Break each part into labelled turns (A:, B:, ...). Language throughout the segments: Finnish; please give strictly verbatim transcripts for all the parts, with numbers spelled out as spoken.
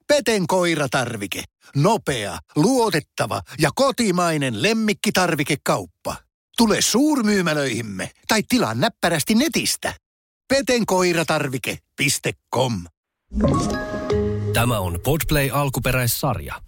A: Peten koiratarvike. Nopea, luotettava ja kotimainen lemmikkitarvikekauppa. Tule suurmyymälöihimme tai tilaa näppärästi netistä. peten koiratarvike piste com.
B: Tämä on Podplay alkuperäissarja.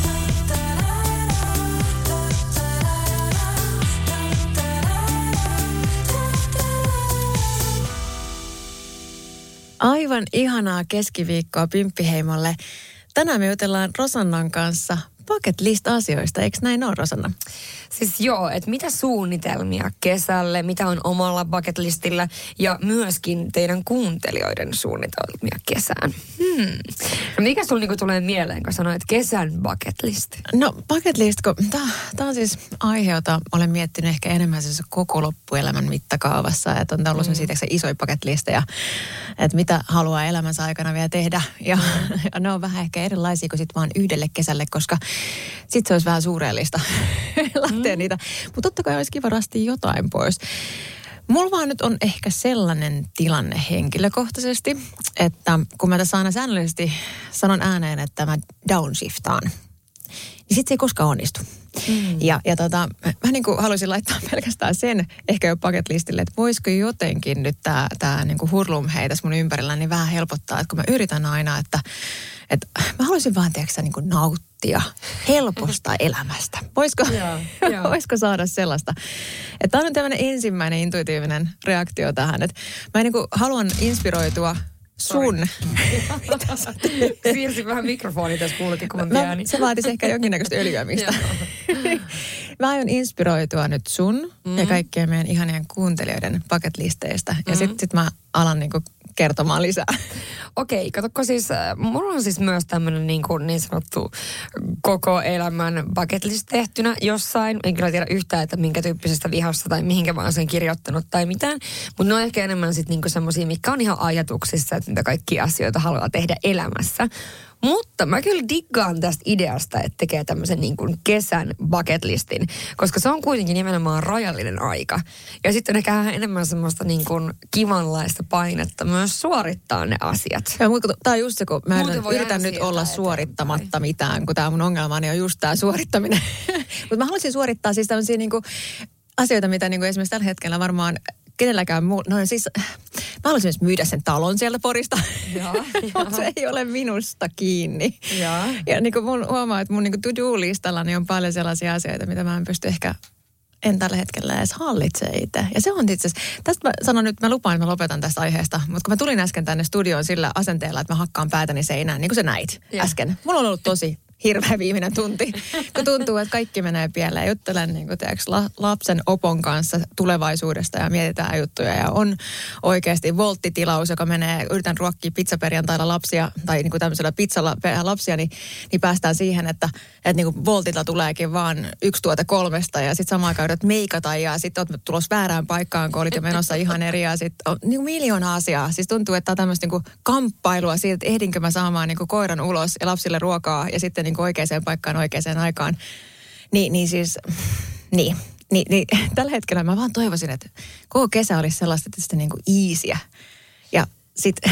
C: Aivan ihanaa keskiviikkoa Pimppiheimolle. Tänään me jutellaan Rosannan kanssa bucket list asioista, eikö näin ole, Rosanna?
D: Siis joo, että mitä suunnitelmia kesälle, mitä on omalla bucket listillä ja myöskin teidän kuuntelijoiden suunnitelmia kesään. Hmm. No mikä sulla niinku tulee mieleen, kun sanoit kesän bucket list?
C: No bucket list, kun tämä on siis aihe, jota olen miettinyt ehkä enemmän siis koko loppuelämän mittakaavassa. Että on ollut mm. siitä se isoja bucket listeja, että mitä haluaa elämänsä aikana vielä tehdä. Ja, mm. ja ne on vähän ehkä erilaisia kuin sitten vaan yhdelle kesälle, koska sitten se olisi vähän suureellista lähteä mm. niitä. Mutta totta kai olisi kiva rastia jotain pois. Mulla vaan nyt on ehkä sellainen tilanne henkilökohtaisesti, että kun mä tässä aina säännöllisesti sanon ääneen, että mä downshiftaan, niin sit se ei koskaan onnistu. Mm. Ja, ja tota, mä niin kuin haluaisin laittaa pelkästään sen ehkä jo bucket listille, että voisiko jotenkin nyt tää, tää niin kuin hurlumhei tässä mun ympärillä niin vähän helpottaa, että kun mä yritän aina, että, että mä haluaisin vaan tiedätkö, niin kuin nauttia helposta elämästä. Voisiko, yeah, yeah. voisiko saada sellaista? Että tämä on tämmöinen ensimmäinen intuitiivinen reaktio tähän, että mä niin kuin haluan inspiroitua sun.
D: Siirsin vähän mikrofoni tässä kuulutin, kun mä pieni.
C: Se vaatisi ehkä jonkinnäköistä öljyämistä. Mä aion inspiroitua nyt sun mm. ja kaikkien meidän ihanien kuuntelijoiden bucket listeistä. Ja mm. sitten sit mä alan niinku kertomaan lisää.
D: Okei, katsokko siis, mulla on siis myös tämmöinen niin, niin sanottu koko elämän bucket list tehtynä jossain. En kyllä tiedä yhtään, että minkä tyyppisestä vihasta tai mihinkä vaan sen kirjoittanut tai mitään. Mutta ne on ehkä enemmän sitten niinku semmoisia, mitkä on ihan ajatuksissa, että mitä kaikkia asioita haluaa tehdä elämässä. Mutta mä kyllä diggaan tästä ideasta, että tekee tämmöisen niin kuin kesän bucket listin, koska se on kuitenkin nimenomaan rajallinen aika. Ja sitten on ehkä enemmän semmoista niin kuin kivanlaista painetta myös suorittaa ne asiat.
C: Ja mutta tää on just se, kun mä yritän nyt olla suorittamatta eteenpäin. mitään, kun tää mun ongelmani on just tää suorittaminen. Mutta mä haluaisin suorittaa siis tämmöisiä niin kuin asioita, mitä niin kuin esimerkiksi tällä hetkellä varmaan kenelläkään muu, no siis, mä haluaisin myös myydä sen talon sieltä Porista, mutta se ei ole minusta kiinni. Ja, ja niin kuin mun huomaa, että mun niin kuin to-do-listallani on paljon sellaisia asioita, mitä mä en pysty ehkä, en tällä hetkellä edes hallitse itse. Ja se on itse asiassa, tästä mä sanon nyt, mä lupaan, että mä lopetan tästä aiheesta, mutta kun mä tulin äsken tänne studioon sillä asenteella, että mä hakkaan päätäni seinään, niin kuin sä näit ja. äsken. Mulla on ollut tosi hirveä viimeinen tunti, kun tuntuu, että kaikki menee pieleen. Juttelen niin kuin, tiedätkö, lapsen opon kanssa tulevaisuudesta ja mietitään juttuja. Ja on oikeasti volttitilaus, joka menee, yritän ruokkia pizzaperjantailla lapsia, tai niin kuin tämmöisellä pizzalla lapsia, niin, niin päästään siihen, että, että niin kuin voltilla tuleekin vaan yksi tuote kolmesta. Ja sitten samaan aikaan yrität meikata ja sitten olet tulossa väärään paikkaan, kun olit jo menossa ihan eri. Ja sitten on niin kuin miljoona asiaa. Siis tuntuu, että tämä on tämmöistä niin kuin kamppailua siitä, että ehdinkö mä saamaan niin kuin koiran ulos ja lapsille ruokaa ja sitten niin kuin oikeaan paikkaan oikeaan aikaan. Niin, niin siis, niin, niin, niin. Tällä hetkellä mä vaan toivoisin, että koko kesä olisi sellaista tietysti niin kuin easyä. Ja sitten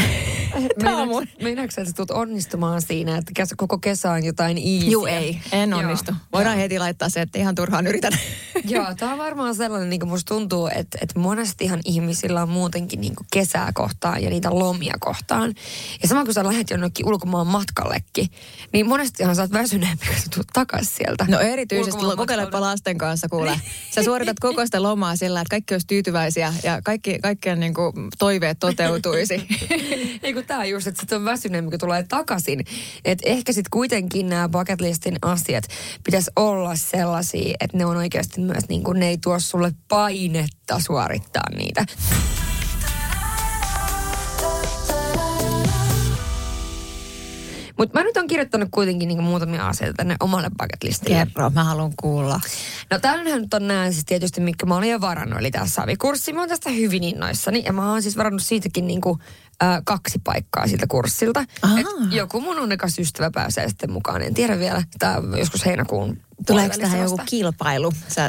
D: Meinaatko, että sä tulet onnistumaan siinä, että koko kesä on jotain easyä?
C: Juu, ei. En onnistu. Joo, voidaan joo. heti laittaa se, että ihan turhaan yritän.
D: Joo, tämä on varmaan sellainen, niin kuin musta tuntuu, että, että monestihan ihmisillä on muutenkin niin kuin kesää kohtaan ja niitä lomia kohtaan. Ja sama kun sä lähdet jonnekin ulkomaan matkallekin, niin monestihan sä oot väsyneempi, kun sä tulet takaisin sieltä.
C: No erityisesti kokeilepa lasten kanssa, kuule. Sä suoritat koko sitä lomaa sillä, että kaikki olisi tyytyväisiä ja kaikki, kaikkien niin kuin toiveet toteutuisi.
D: Ei kun tää just, että sit on väsyneempi, kun tulee takaisin. Että ehkä sit kuitenkin nämä bucket listin asiat pitäisi olla sellaisia, että ne on oikeasti myös niin kuin ne ei tuo sulle painetta suorittaa niitä. Mutta mä nyt on kirjoittanut kuitenkin niinku muutamia asioita tänne omalle bucket listille.
C: Kerro, mä haluan kuulla.
D: No täällähän nyt on nää siis tietysti, mitkä mä olin jo varannut, eli tää savikurssi. Mä oon tästä hyvin innoissani ja mä oon siis varannut siitäkin niinku äh, kaksi paikkaa siltä kurssilta. Et joku mun onnekas ystävä pääsee sitten mukaan, en tiedä vielä. Tää joskus heinäkuun.
C: Tuleeko tähän joku kilpailu? Sä...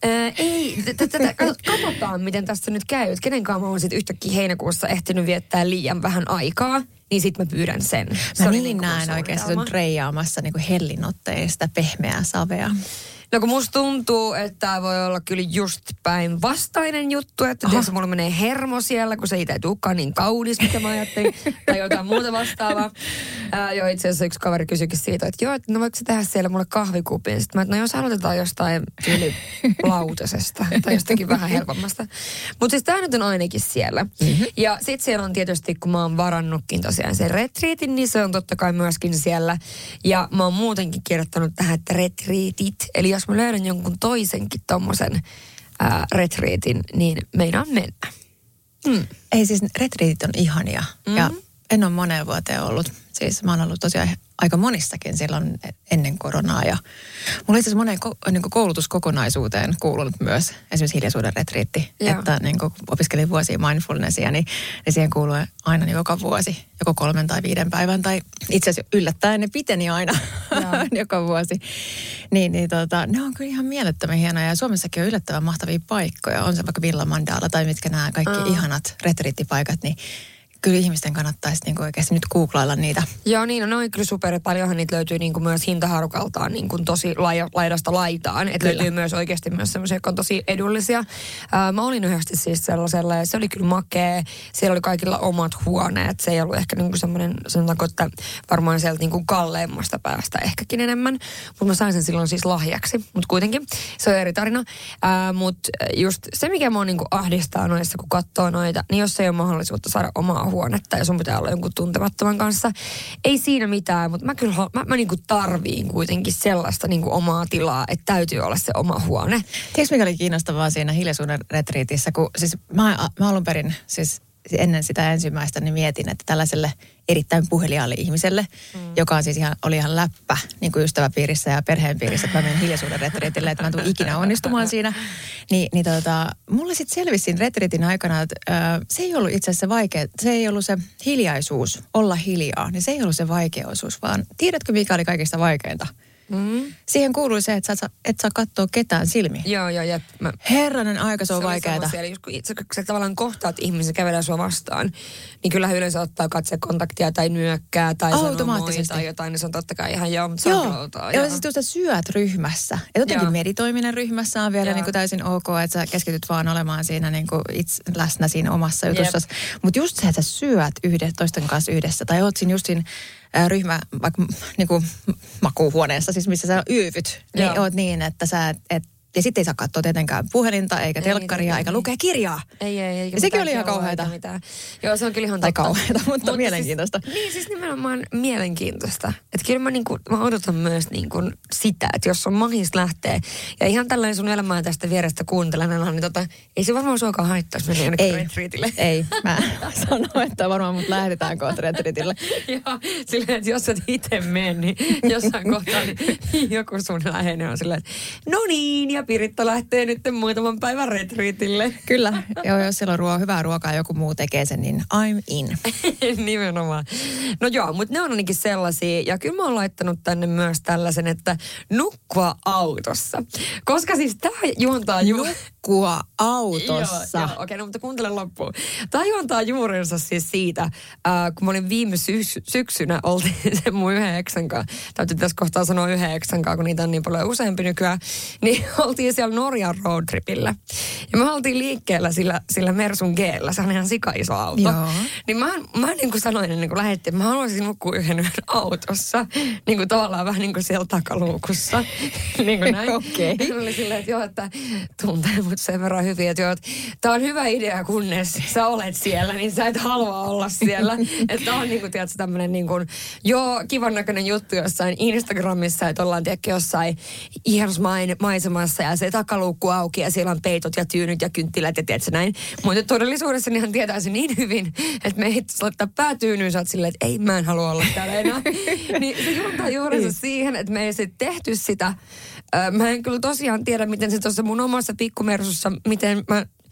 D: Ää, ei, tätä katsotaan, miten tässä nyt käy. Kenenkaan mä oon sitten yhtäkkiä heinäkuussa ehtinyt viettää liian vähän aikaa, niin sit mä pyydän sen.
C: Mä niin niin näen oikein, että on treijaamassa niin kuin hellinotteista pehmeää savea.
D: No kun musta tuntuu, että tämä voi olla kyllä just päinvastainen juttu, että tietysti mulla menee hermo siellä, kun se itse ei tulekaan niin kaunis, mitä mä ajattelin, tai jotain muuta vastaavaa. Ää, jo itse asiassa yksi kaveri kysyikin siitä, että joo, että no voiko se tehdä siellä mulle kahvikupin? Sitten mä, että no jos aloitetaan jostain tyyli lautasesta tai jostakin vähän helpommasta. Mutta siis tää nyt on ainakin siellä. Mm-hmm. Ja sit siellä on tietysti, kun mä oon varannutkin tosiaan sen retriitin, niin se on totta kai myöskin siellä. Ja mä oon muutenkin kirjoittanut tähän, että retriitit, eli jos mä löydän jonkun toisenkin tommosen ää, retriitin, niin meinaan mennä. Mm.
C: Ei siis, retriitit on ihania. Mm-hmm. Ja en ole moneen vuoteen ollut. Siis mä oon ollut tosiaan aika monissakin silloin ennen koronaa. Ja mulla itse asiassa moneen niin koulutuskokonaisuuteen kuulunut myös esimerkiksi hiljaisuuden retriitti. Joo. Että niin opiskelin vuosia mindfulnessia, niin, niin siihen kuuluu aina joka vuosi, joko kolmen tai viiden päivän. Tai itse asiassa yllättäen ne piteni aina joka vuosi. Niin, niin tota, ne on kyllä ihan mielettömän hienoja. Ja Suomessakin on yllättävän mahtavia paikkoja. On se vaikka Villa Mandala tai mitkä nämä kaikki mm. ihanat retriittipaikat, niin kyllä ihmisten kannattaisi niinku oikeasti nyt googlailla niitä. Joo, niin on, no, kyllä super. Paljonhan niitä löytyy niinku myös hintaharukaltaan niinku tosi laidasta laitaan. Että löytyy myös oikeasti myös semmoisia, jotka on tosi edullisia. Ää, mä olin yhdessä siis sellaisella ja se oli kyllä makea. Siellä oli kaikilla omat huoneet. Se ei ollut ehkä niinku semmoinen, sanotaanko, että varmaan sieltä niinku kalleimmasta päästä ehkäkin enemmän. Mutta mä sain sen silloin siis lahjaksi. Mutta kuitenkin se on eri tarina. Mutta just se, mikä mua niinku ahdistaa noissa, kun katsoo noita, niin jos ei ole mahdollisuutta saada omaa huonetta ja sun pitää olla jonkun tuntemattoman kanssa. Ei siinä mitään, mutta mä kyllä mä, mä niinku tarviin kuitenkin sellaista niinku omaa tilaa, että täytyy olla se oma huone. Tiedätkö, mikä oli kiinnostavaa siinä hiljaisuuden retriitissä, kun siis mä, mä alun perin siis ennen sitä ensimmäistä niin mietin, että tällaiselle erittäin puheliaalle ihmiselle, mm. joka on siis ihan, oli ihan läppä niin kuin ystäväpiirissä ja perheenpiirissä, että mä menen hiljaisuuden retriitille, että mä en tule ikinä onnistumaan siinä. Ni, niin tota, mulle sitten selvisi siinä retriitin aikana, että äh, se ei ollut itse asiassa vaikea, se ei ollut se hiljaisuus, olla hiljaa, niin se ei ollut se vaikeosuus, vaan tiedätkö mikä oli kaikista vaikeinta? Mm. Siihen kuului se, että sä et saa katsoa ketään silmiin.
D: Joo, joo. Ja mä,
C: Herranen aika, se on vaikeaa.
D: Eli kun itse, kun sä tavallaan kohtaat ihmisen kävelee sua vastaan, niin kyllähän yleensä ottaa katsekontaktia tai nyökkää tai sanoo moi tai jotain, niin se on totta kai ihan joo, mutta se on outoa.
C: Joo, ja siis tuosta syöt ryhmässä. Ja jotenkin meditoiminen ryhmässä on vielä niin kuin täysin ok, että sä keskityt vaan olemaan siinä niin kuin itse läsnä siinä omassa jutussa. Mutta just se, että sä syöt yhdessä, toisten kanssa yhdessä tai oot siinä just siinä ryhmä, vaikka niin kuin makuuhuoneessa, siis missä sä yyvyt, niin Joo. oot niin, että sä et, et ja sitten ei saa katsoa tietenkään puhelinta, eikä telkkaria, ei, eikä ei, lukea kirjaa.
D: Ei, ei, ei.
C: Ja sekin oli ihan kauheata.
D: Joo, se on kyllä ihan
C: Tai kauheata, mutta Mut mielenkiintoista.
D: Siis, niin, siis nimenomaan mielenkiintoista. Että kyllä mä, niinku, mä odotan myös niinku sitä, että jos on mahis lähtee, ja ihan tällainen sun elämää tästä vierestä kuuntelena, niin tota, ei se varmaan suokaan haittaisi mennä jonnekin retriitille.
C: Ei, mä sanon, että varmaan mut lähdetään kohta retriitille.
D: Joo, silleen, että jos et itse mene, niin jossain kohtaa niin joku sun läheinen on silleen, että no niin, ja Piritta lähtee nyt muutaman päivän retriitille.
C: Kyllä. Joo, jos siellä on ruo- hyvää ruokaa ja joku muu tekee sen, niin I'm in.
D: Nimenomaan. No joo, mutta ne on ainakin sellaisia. Ja kyllä mä oon laittanut tänne myös tällaisen, että nukkua autossa. Koska siis tää juontaa... Ju-
C: nukkua autossa?
D: Joo, joo okei, okay, no mutta kuuntele loppuun. Tää juontaa juurensa siis siitä, äh, kun mä olin viime sy- syksynä, oltiin sen mun yhden eksän kanssa. Täytyy tässä kohtaa sanoa yhden eksän kanssa, kun niitä on niin paljon useampi nykyään. Niin oltiin siellä Norjan roadtripillä. Ja me oltiin liikkeellä sillä, sillä Mersun G:llä. Se on ihan sikaiso auto.
C: Joo.
D: Niin mä, mä niin kuin sanoin ennen kuin lähdettiin, että mä haluaisin nukkua yhden yhden autossa. Niin kuin tavallaan vähän niin kuin siellä takaluukussa. niin kuin näin.
C: Okei.
D: Okay. Oli silleen, että joo, että tuntee mut sen verran hyvin, että joo, että tää on hyvä idea, kunnes sä olet siellä, niin sä et halua olla siellä. Että tää on niin kuin, tiedätkö, tämmönen niin kuin, joo, kivan näköinen juttu jossain Instagramissa, että ollaan, tiedätkö, jossain ihanassa maisemassa ja se takaluukku auki ja siellä on peitot ja tyynyt ja kynttilät ja tiedätkö näin. Mutta todellisuudessa niinhän tietää se niin hyvin, että me ei laittaa päätyynyyn, sä oot silleen, että ei, mä en halua olla täällä enää. Niin se juontaa juurensa siihen, että me ei sitten tehty sitä. Mä en kyllä tosiaan tiedä, miten se tuossa mun omassa pikkumersussa, miten mä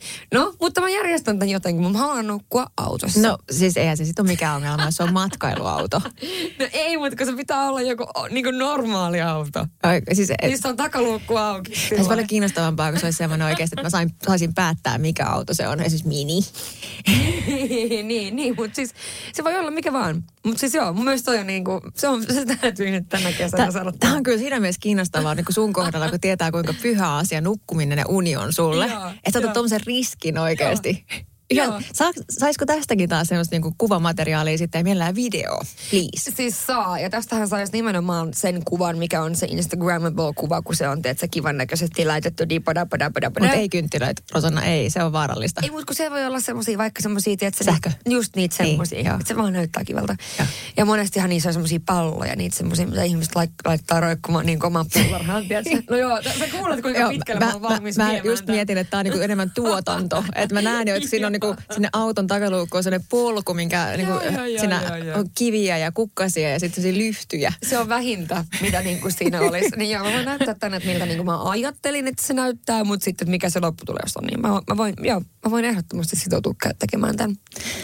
D: No, mutta mä järjestän tämän jotenkin. Mä haluan nukkua autossa.
C: No siis eihän se sitten ole mikään ongelma, se on matkailuauto.
D: No ei, mutta kun se pitää olla joku niin kuin normaali auto.
C: Ai, siis, et,
D: Niistä on takaluukku auki.
C: Se olisi paljon kiinnostavampaa, kun se olisi semmoinen oikeasti, että mä sain, saisin päättää, mikä auto se on. Esimerkiksi mini.
D: niin, niin, mutta siis se voi olla mikä vaan. Mutta siis joo, mun mielestä toi on niin kuin, se, on, se täytyy nyt tänä kesänä sanoa.
C: Tämä on kyllä siinä mielessä kiinnostavaa niin kuin sun kohdalla, kun tietää kuinka pyhä asia nukkuminen ja uni on sulle. Että otat tuommoisen riskin oikeasti. Ihan, saisiko tästäkin taas semmoista niinku kuvamateriaalia sitten ja mielellään video, please?
D: Siis saa, ja tästähän saisi nimenomaan sen kuvan, mikä on se Instagrammable kuva, kun se on, teet se kivan näköisesti laitettu dipadapadapadapada.
C: Mutta ei kynttilöitä, Rosanna, ei, se on vaarallista.
D: Ei, mutta kun se voi olla semmosia, vaikka semmosia, tiedätkö?
C: Sähkö.
D: Ni, just niitä semmosia,
C: niin,
D: että se vaan näyttää kivalta.
C: Ja,
D: ja monestihan niissä on semmosia palloja, niitä semmosia, mitä ihmiset laik, laittaa roikkumaan niin oman puularhaan, tiedätkö? No joo, sä kuulet, kuinka pitkälle mä oon valmis
C: mä,
D: viemään
C: mä just mietin, että tää on niinku enemmän tuotanto, että mä näen jo, että siinä on niinku sinne auton takaluukku on sellainen polku, minkä niinku, siinä on kiviä ja kukkasia ja sitten sellaisia lyhtyjä.
D: Se on vähintä, mitä niinku siinä olisi. Niin joo, mä voin näyttää tänne, että miltä niinku mä ajattelin, että se näyttää, mutta sitten, että mikä se lopputulos on, niin mä, mä, voin, joo, mä voin ehdottomasti sitoutua tekemään tämän.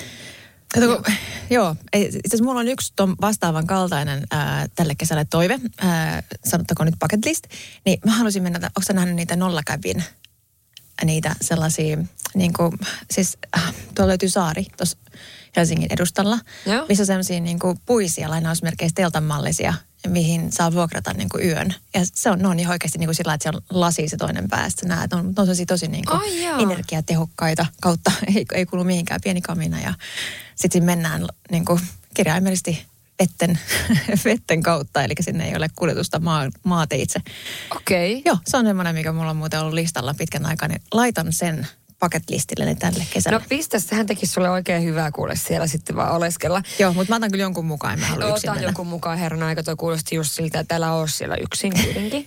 C: Kato, joo, joo itse asiassa mulla on yksi ton vastaavan kaltainen ää, tälle kesälle toive, ää, sanottakoon nyt bucket list, niin mä haluaisin mennä, onko sä nähnyt niitä nollakäbin, niitä sellaisia, niin kuin, siis äh, tuolla löytyy saari tuossa Helsingin edustalla, joo, missä on sellaisia niin kuin puisia lainausmerkeissä teltanmallisia, mihin saa vuokrata niin kuin yön. Ja se on, ne on ihan oikeasti niin kuin sillä, että siellä on lasi se toinen päästä. Nämä on, on tosi, tosi niin kuin oh, energiatehokkaita kautta, ei, ei kuulu mihinkään, pieni kamina. Ja sitten mennään niin kuin kirjaimellisesti vetten, vetten kautta, eli sinne ei ole kuljetusta maa, maateitse.
D: Okei. Okay.
C: Joo, se on semmoinen, mikä mulla on muuten ollut listalla pitkän aikaa, niin laitan sen bucket-listilleni tälle kesälle.
D: No pistä, sehän tekisi sulle oikein hyvää kuule siellä sitten vaan oleskella.
C: Joo, mutta mä otan kyllä jonkun mukaan, en mä halua yksin
D: Otan jonkun mukaan, herran aika, toi kuulosti just siltä, että älä ole siellä yksin kuitenkin.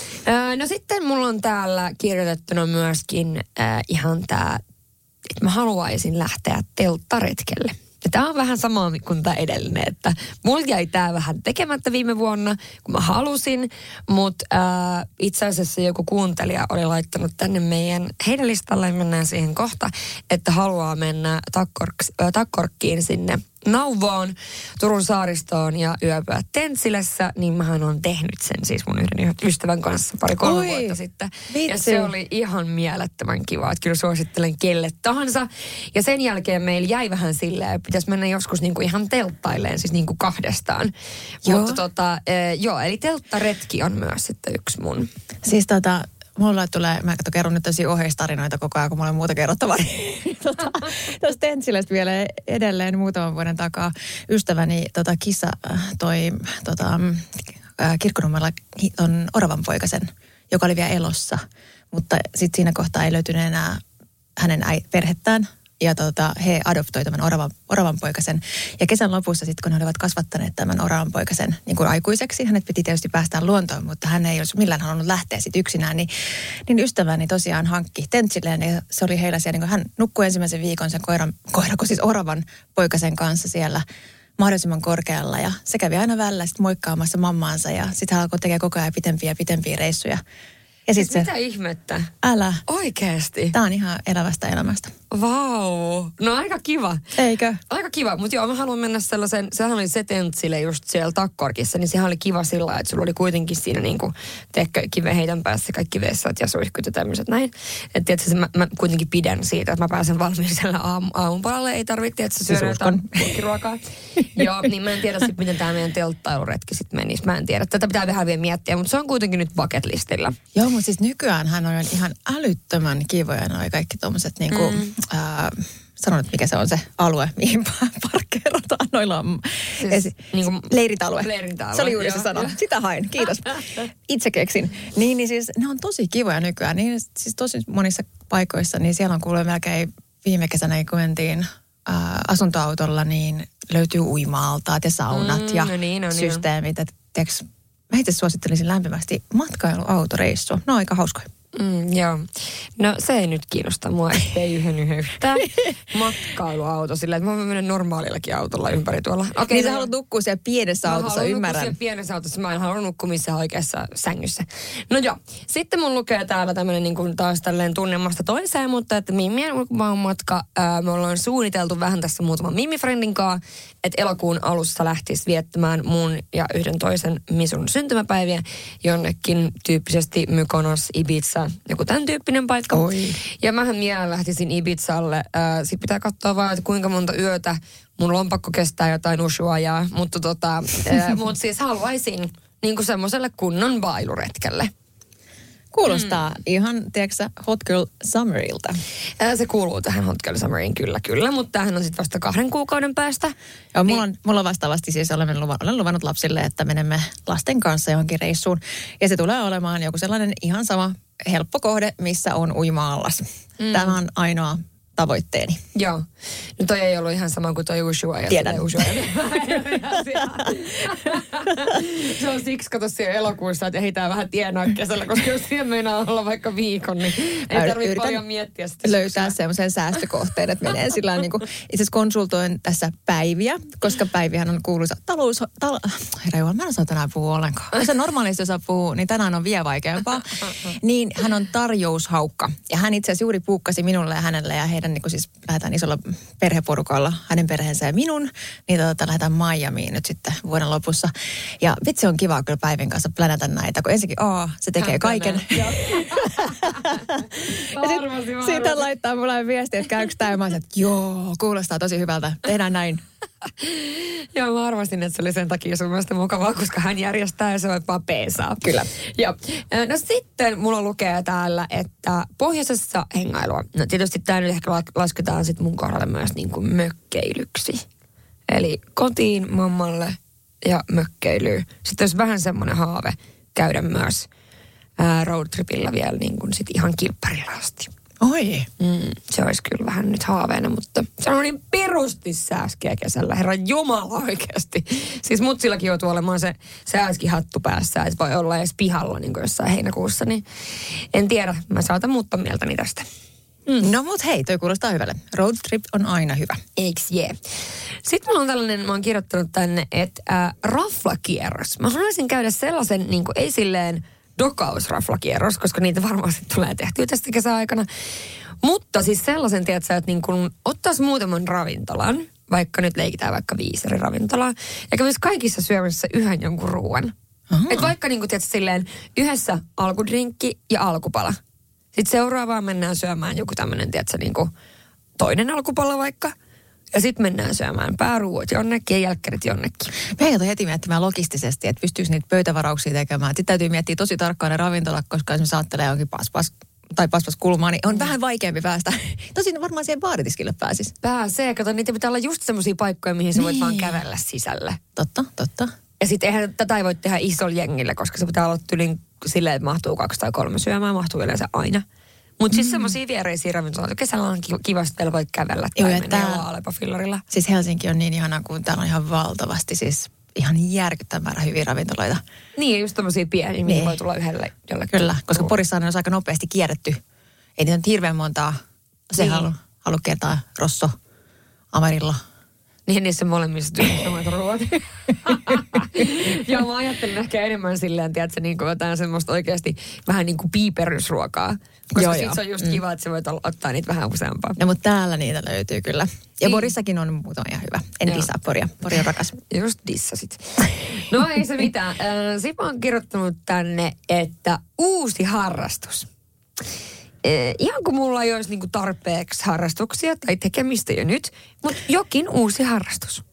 D: No sitten mulla on täällä kirjoitettuna myöskin äh, ihan tää, että mä haluaisin lähteä telttaretkelle. Ja tämä on vähän sama kuin tämä edellinen, että mulla jäi tämä vähän tekemättä viime vuonna, kun mä halusin, mutta äh, itse asiassa joku kuuntelija oli laittanut tänne meidän heidän listalle, mennään siihen kohta, että haluaa mennä takkork- äh, takkorkkiin sinne Nauvoon, Turun saaristoon ja yöpyä Tentsilässä, niin mähän on tehnyt sen siis mun yhden ystävän kanssa pari-kolme Oi, vuotta sitten. Vitsi. Ja se oli ihan mielettömän kiva, että kyllä suosittelen kelle tahansa. Ja sen jälkeen meillä jäi vähän silleen, että pitäisi mennä joskus niinku ihan telttailleen, siis niinku kahdestaan. Joo. Mutta tota, e, joo, eli telttaretki on myös sitten yksi mun.
C: Siis tota... Mulla tulee, mä katso, kerron nyt tällaisia oheistarinoita koko ajan, kun mulla on muuta kerrottavaa. tota, Tuossa Tentsilästä vielä edelleen muutaman vuoden takaa ystäväni tota, kissa toi tota, Kirkkonummella on oravanpoikasen, joka oli vielä elossa. Mutta sitten siinä kohtaa ei löytynyt enää hänen äi, perhettään. Ja tota, he adoptoi tämän oravan, oravanpoikasen. Ja kesän lopussa sitten, kun he olivat kasvattaneet tämän oravanpoikasen niin kuin aikuiseksi, hänet piti tietysti päästään luontoon, mutta hän ei olisi millään halunnut lähteä sitten yksinään. Niin, niin ystäväni tosiaan hankki Tentsilleen ja se oli heillä siellä, niin kuin hän nukkui ensimmäisen viikon sen koiran, koiran siis oravan poikasen kanssa siellä mahdollisimman korkealla. Ja se kävi aina välillä sitten moikkaamassa mammaansa ja sitten hän alkoi tekemään koko ajan pitempiä ja pitempiä reissuja. Ja
D: siis mitä se, ihmettä?
C: Älä.
D: Oikeesti?
C: Tää on ihan elävästä elämästä.
D: Vau. No aika kiva.
C: Eikö?
D: Aika kiva, mutta joo, mä haluan mennä sellaisen, sehän oli se Tentsille just siellä Takkorkissa, niin sehän oli kiva sillä, että sulla oli kuitenkin siinä niinku, teekö kivenheiton päässä kaikki vessat ja suihkut ja tämmöiset näin. Että tietysti mä, mä kuitenkin pidän siitä, että mä pääsen valmiisella aam, aamupalalle, ei tarvitse, että syödä jotain purkkiruokaa. Joo, niin mä en tiedä sitten, miten tämä meidän telttailuretki sitten menisi. Mä en tiedä. Tätä pitää vähän vielä miettiä, mutta se on kuitenkin nyt bucket listillä.
C: Joo, mutta siis nykyään hän on ihan älyttömän kivoja noi kaikki tommoset niinku, mm. ää, sanon, että mikä se on se alue, mihin parkkeerataan. Noilla on
D: siis, esi- niinku,
C: leiritalue.
D: leiritalue.
C: Se oli juuri se sana. Sitä hain, kiitos. Itse keksin. Niin, niin siis ne on tosi kivoja nykyään. Niin siis tosi monissa paikoissa, niin siellä on kuullut melkein viime kesänä, kun mentiin ää, asuntoautolla, niin löytyy uima-altaat ja saunat mm, ja
D: no niin, no
C: systeemit. Niin. Että, tiiäks, mä itse suosittelisin lämpimästi matkailuautoreissua. Ne on aika hauskoja.
D: Mm, joo. No se ei nyt kiinnosta mua, ei yhden yhtään. Matkailuauto silleen, että mä voin mennä normaalillakin autolla ympäri tuolla.
C: Okay, niin no, sä haluat nukkua siellä pienessä
D: mä
C: autossa, ymmärrän. Mä haluan
D: nukkua siellä pienessä autossa, mä en halua nukkua missään oikeassa sängyssä. No joo, sitten mun lukee täällä tämmönen niin kuin taas tälleen tunnemmasta toiseen, mutta että Mimien ulkomaanmatka, ää, me ollaan suunniteltu vähän tässä muutaman Mimi-friendin kanssa, että elokuun alussa lähtisi viettämään mun ja yhden toisen Misun syntymäpäiviä jonnekin tyyppisesti Mykonos, Ibiza, joku tämän tyyppinen paikka.
C: Oi.
D: Ja mähän mielellä lähtisin Ibizalle. Sitten pitää katsoa vaan, että kuinka monta yötä mun lompakko kestää jotain Ushuaiaa. Mutta tota, mut siis haluaisin niinku semmoiselle kunnon bailuretkelle.
C: Kuulostaa mm. ihan, tiedätkö Hot Girl Summerilta.
D: Ää, se kuuluu tähän Hot Girl Summeriin, kyllä, kyllä. Mutta tämähän on sitten vasta kahden kuukauden päästä.
C: Joo, mulla, niin. on, mulla on vastaavasti siis olen luvannut, olen luvannut lapsille, että menemme lasten kanssa johonkin reissuun. Ja se tulee olemaan joku sellainen ihan sama helppo kohde, missä on uima-allas. Mm. Tämä on ainoa tavoitteeni.
D: Joo. No toi ei ollut ihan sama kuin toi Ushuaia.
C: Tiedän.
D: Se on siksi, kato siellä elokuussa, että ehditään vähän tienaa kesällä, koska jos siellä meinaa olla vaikka viikon, niin ei tarvitse paljon miettiä sitä.
C: Löytää semmoisen säästökohteen, että menee sillä niin kuin, itse asiassa konsultoin tässä Päiviä, koska Päivihän on kuuluisa talous... Tal, herra Jumala, mä en osaa tänään puhua ollenkaan. Jos normaalisti osaa puhua, niin tänään on vielä vaikeampaa. Niin hän on tarjoushaukka. Ja hän itse asiassa juuri puukkasi minulle ja hänelle ja heidän niin kuin siis lähdetään isolla perheporukalla, hänen perheensä ja minun, niin tota, lähdetään Miamiin nyt sitten vuoden lopussa. Ja vitsi on kiva kyllä Päivin kanssa plänätä näitä, kun ensinnäkin A, se tekee kaiken. ja sitten sit hän laittaa mulle viestiä, että käykö tämä, ja mä että joo, kuulostaa tosi hyvältä, tehdään näin.
D: Joo, mä arvasin, että se oli sen takia sun mielestä mukavaa, koska hän järjestää ja se vaan peesaa.
C: Kyllä.
D: Joo. No sitten mulla lukee täällä, että pohjoisessa hengailua. No tietysti tää nyt ehkä lasketaan sit mun kohdalle myös niin kuin mökkeilyksi. Eli kotiin, mammalle ja mökkeilyyn. Sitten olisi vähän semmoinen haave käydä myös ää, roadtripillä vielä niin kuin sit ihan kilpparilla asti.
C: Oi.
D: Mm, se olisi kyllä vähän nyt haaveena, mutta se on niin pirusti sääskiä kesällä. Herran Jumala oikeasti. Siis mutsillakin joutuu olemaan se sääskihattu päässä, että voi olla edes pihalla niin kuin jossain heinäkuussa. Niin en tiedä, mä saatan muuttaa mieltäni tästä.
C: Mm. No mut hei, toi kuulostaa hyvälle. Road trip on aina hyvä.
D: Eiks jee. Yeah. Sitten mulla on tällainen, mä oon kirjoittanut tänne, että äh, raflakierros. Mä haluaisin käydä sellaisen, niin kuin ei silleen dokausraflakierros, koska niitä varmasti tulee tehtyä tästä kesäaikana. Mutta siis sellaisen, tiedätkö, että niin kun ottaisi muutaman ravintolan, vaikka nyt leikitään vaikka viisi eri ravintolaa, ja kävisi kaikissa syömässä yhden jonkun ruoan. Että vaikka niin kun, tiedätkö, silleen yhdessä alkudrinkki ja alkupala. Sitten seuraavaan mennään syömään joku tämmöinen, tiedätkö, niin kuin toinen alkupala vaikka. Ja sitten mennään syömään pääruuat jonnekin ja jälkkärit jonnekin.
C: Me ei heti miettimään logistisesti, että pystyisi niitä pöytävarauksia tekemään. Sitten täytyy miettiä tosi tarkkaan ne ravintolat, koska esimerkiksi ajattelee johonkin paspas tai paspaskulmaa, niin on mm. vähän vaikeampi päästä. Tosin varmaan siihen baaritiskille pääsisi.
D: Pääsee, kato, niitä pitää olla just semmoisia paikkoja, mihin sä niin. voit vaan kävellä sisälle.
C: Totta, totta.
D: Ja sitten eihän tätä ei voi tehdä isolla jengillä, koska se pitää olla tylin silleen, että mahtuu kaksi tai kolme syömään, mahtuu yleensä aina. Mutta siis mm. semmoisia viereisiä ravintoloita. Kesällä on kivasti, että voi kävellä tai Joo, mennä jollain Aleppo-fillarilla.
C: Siis Helsinki on niin ihana, kun täällä on ihan valtavasti siis ihan järkyttävän määrä hyviä ravintoloita.
D: Niin, just tommosia pieniä, niin. mihin voi tulla yhdelle jollekin.
C: Kyllä, koska Porissa on aika nopeasti kierretty. Ei niitä nyt hirveän montaa. Se niin. halu, halu kertaa Rosso, Amarilla.
D: Niin, niissä molemmissa työttömät ruoat. Joo, mä ajattelin ehkä enemmän silleen, tiedätkö, niin kuin jotain semmoista oikeasti vähän niin kuin piiperysruokaa. Koska joo, sit joo. se on just mm. kiva, että sä voit ottaa niitä vähän useampaa.
C: No, mutta täällä niitä löytyy kyllä. Ja niin. Porissakin on muutama ihan hyvä. En joo. dissaa Poria. Pori on rakas.
D: Just dissasit. No ei se mitään. Sipa on kirjoittanut tänne, että uusi harrastus. Eh, ihan kun mulla ei olisi niinku tarpeeksi harrastuksia tai tekemistä jo nyt, mutta jokin uusi harrastus.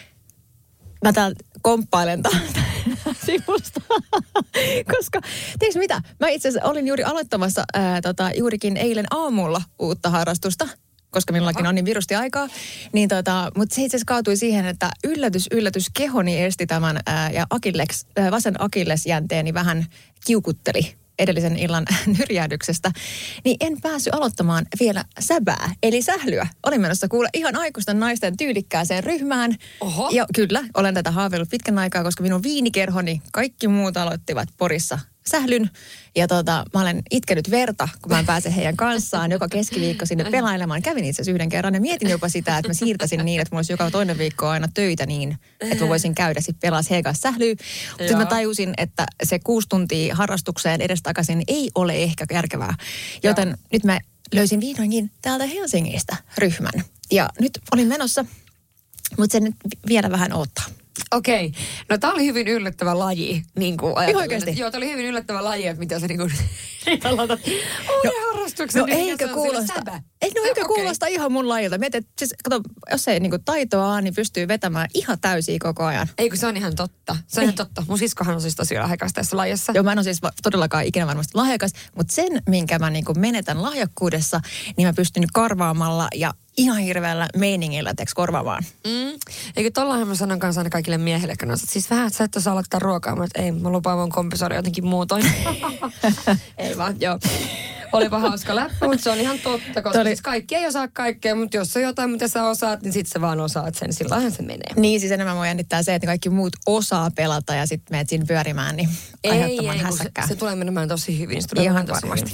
C: Mä täältä komppailen täältä sivusta, koska tiedätkö mitä? Mä itse asiassa olin juuri aloittamassa ää, tota, juurikin eilen aamulla uutta harrastusta, koska minullakin on niin virusti aikaa. Niin tota, mutta se itse asiassa kaatui siihen, että yllätys, yllätys, kehoni esti tämän ää, ja akilles, ää, vasen akillesjänteeni vähän kiukutteli edellisen illan nyrjähdyksestä, niin en päässyt aloittamaan vielä säbää, eli sählyä. Olin menossa kuule ihan aikuisten naisten tyylikkääseen ryhmään.
D: Oho.
C: Ja kyllä, olen tätä haaveillut pitkän aikaa, koska minun viinikerhoni, kaikki muut aloittivat Porissa sählyn. Ja tota, mä olen itkenyt verta, kun mä en pääse heidän kanssaan joka keskiviikko sinne pelailemaan. Kävin itse asiassa yhden kerran ja mietin jopa sitä, että mä siirtäisin niin, että mulla olisi joka toinen viikko aina töitä niin, että mä voisin käydä sitten pelaa heidän kanssa sählyä. Mutta mä tajusin, että se kuusi tuntia harrastukseen edestakaisin ei ole ehkä järkevää. Joten Joo. nyt mä löysin vihdoinkin täältä Helsingistä ryhmän. Ja nyt olin menossa, mutta se nyt vielä vähän odottaa.
D: Okei. No tää oli hyvin yllättävä laji. Niin kuin
C: Ihan oikeasti?
D: Joo, tää oli hyvin yllättävä laji, että mitä sä niin kuin aloitat uuden no, harrastuksen.
C: No niin eikö kuulosta, ei, no eikö okay. kuulosta ihan mun lajilta. Mietin, että siis, kato, jos ei niin kuin taitoa ole, niin pystyy vetämään ihan täysiä koko ajan.
D: Eikö se on ihan totta. Se on ihan totta. Mun siskohan on siis tosi lahjakas tässä lajissa.
C: Joo, mä en ole siis todellakaan ikinä varmasti lahjakas, mutta sen, minkä mä niin kuin menetän lahjakkuudessa, niin mä pystyn karvaamalla ja ihan hirveällä meiningillä teks korvaamaan.
D: Mm. Eikö tollahan mä sanon kanssa aina kaikille miehille, kun että siis vähän, että sä et osaa aloittaa ruokaa, mutta ei, mä lupaan vaan kompensoida jotenkin muutoin. Ei vaan, joo. Olipa hauska läppä, mutta se on ihan totta, koska oli... siis kaikki ei osaa kaikkea, mutta jos on jotain, mitä sä osaat, niin sit sä vaan osaat sen, silloinhan se menee.
C: Niin, siis enemmän mua jännittää se, että kaikki muut osaa pelata ja sit menet siinä pyörimään, niin aiheuttamaan hässäkkää.
D: Se, se tulee menemään tosi hyvin. Se tulee
C: ihan varmasti.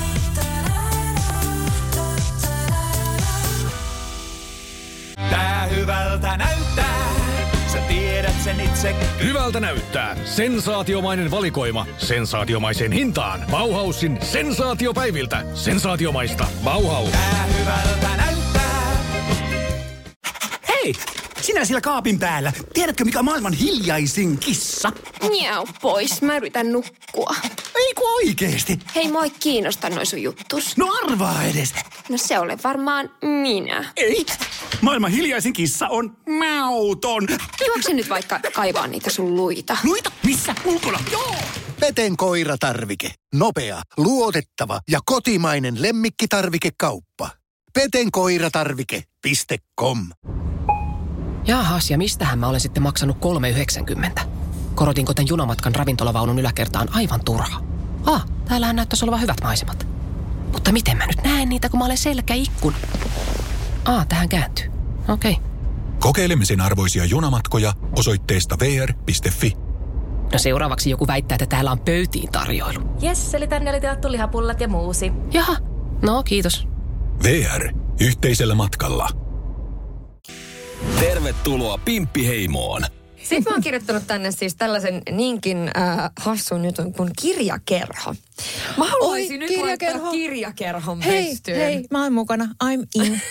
E: Tää hyvältä näyttää, sä tiedät sen itse.
B: Hyvältä näyttää. Sensaatiomainen valikoima. Sensaatiomaiseen hintaan. Bauhausin sensaatiopäiviltä. Sensaatiomaista. Bauhaus.
E: Tää hyvältä näyttää.
F: Hei! Sinä siellä kaapin päällä. Tiedätkö, mikä on maailman hiljaisin kissa?
G: Miau pois, mä yritän nukkua.
F: Ei kun oikeesti.
G: Hei, moi kiinnosta noi sun juttus.
F: No arvaa edes.
G: No se ole varmaan minä.
F: Ei. Maailman hiljaisin kissa on mauton.
G: Juokse nyt vaikka kaivaa niitä sun luita.
F: Luita? Missä? Ulkona? Joo!
A: Peten koiratarvike. Nopea, luotettava ja kotimainen lemmikkitarvikekauppa. peten koiratarvike piste com.
H: Jaahas, ja mistähän mä olen sitten maksanut kolme yhdeksänkymmentä? Korotinko tän junamatkan ravintolavaunun yläkertaan aivan turha? Ah, täällähän näyttäisi olevan hyvät maisemat. Mutta miten mä nyt näen niitä, kun mä olen selkäikkun? Ah, tähän kääntyy. Okei. Okay.
I: Kokeilemisen arvoisia junamatkoja osoitteesta v r piste f i.
H: No seuraavaksi joku väittää, että täällä on pöytiin tarjoilu.
J: Jes, eli tänne oli tilattu lihapullat ja muusi.
H: Jaha, no kiitos.
I: V R. Yhteisellä matkalla.
B: Tervetuloa Pimppiheimoon.
D: Sitten mä oon kirjoittanut tänne siis tällaisen niinkin äh, hassun jutun kuin kirjakerho. Mä haluaisin Oi, nyt laittaa kirjakerhon pystyyn.
C: Hei, hei, mä oon mukana. I'm in.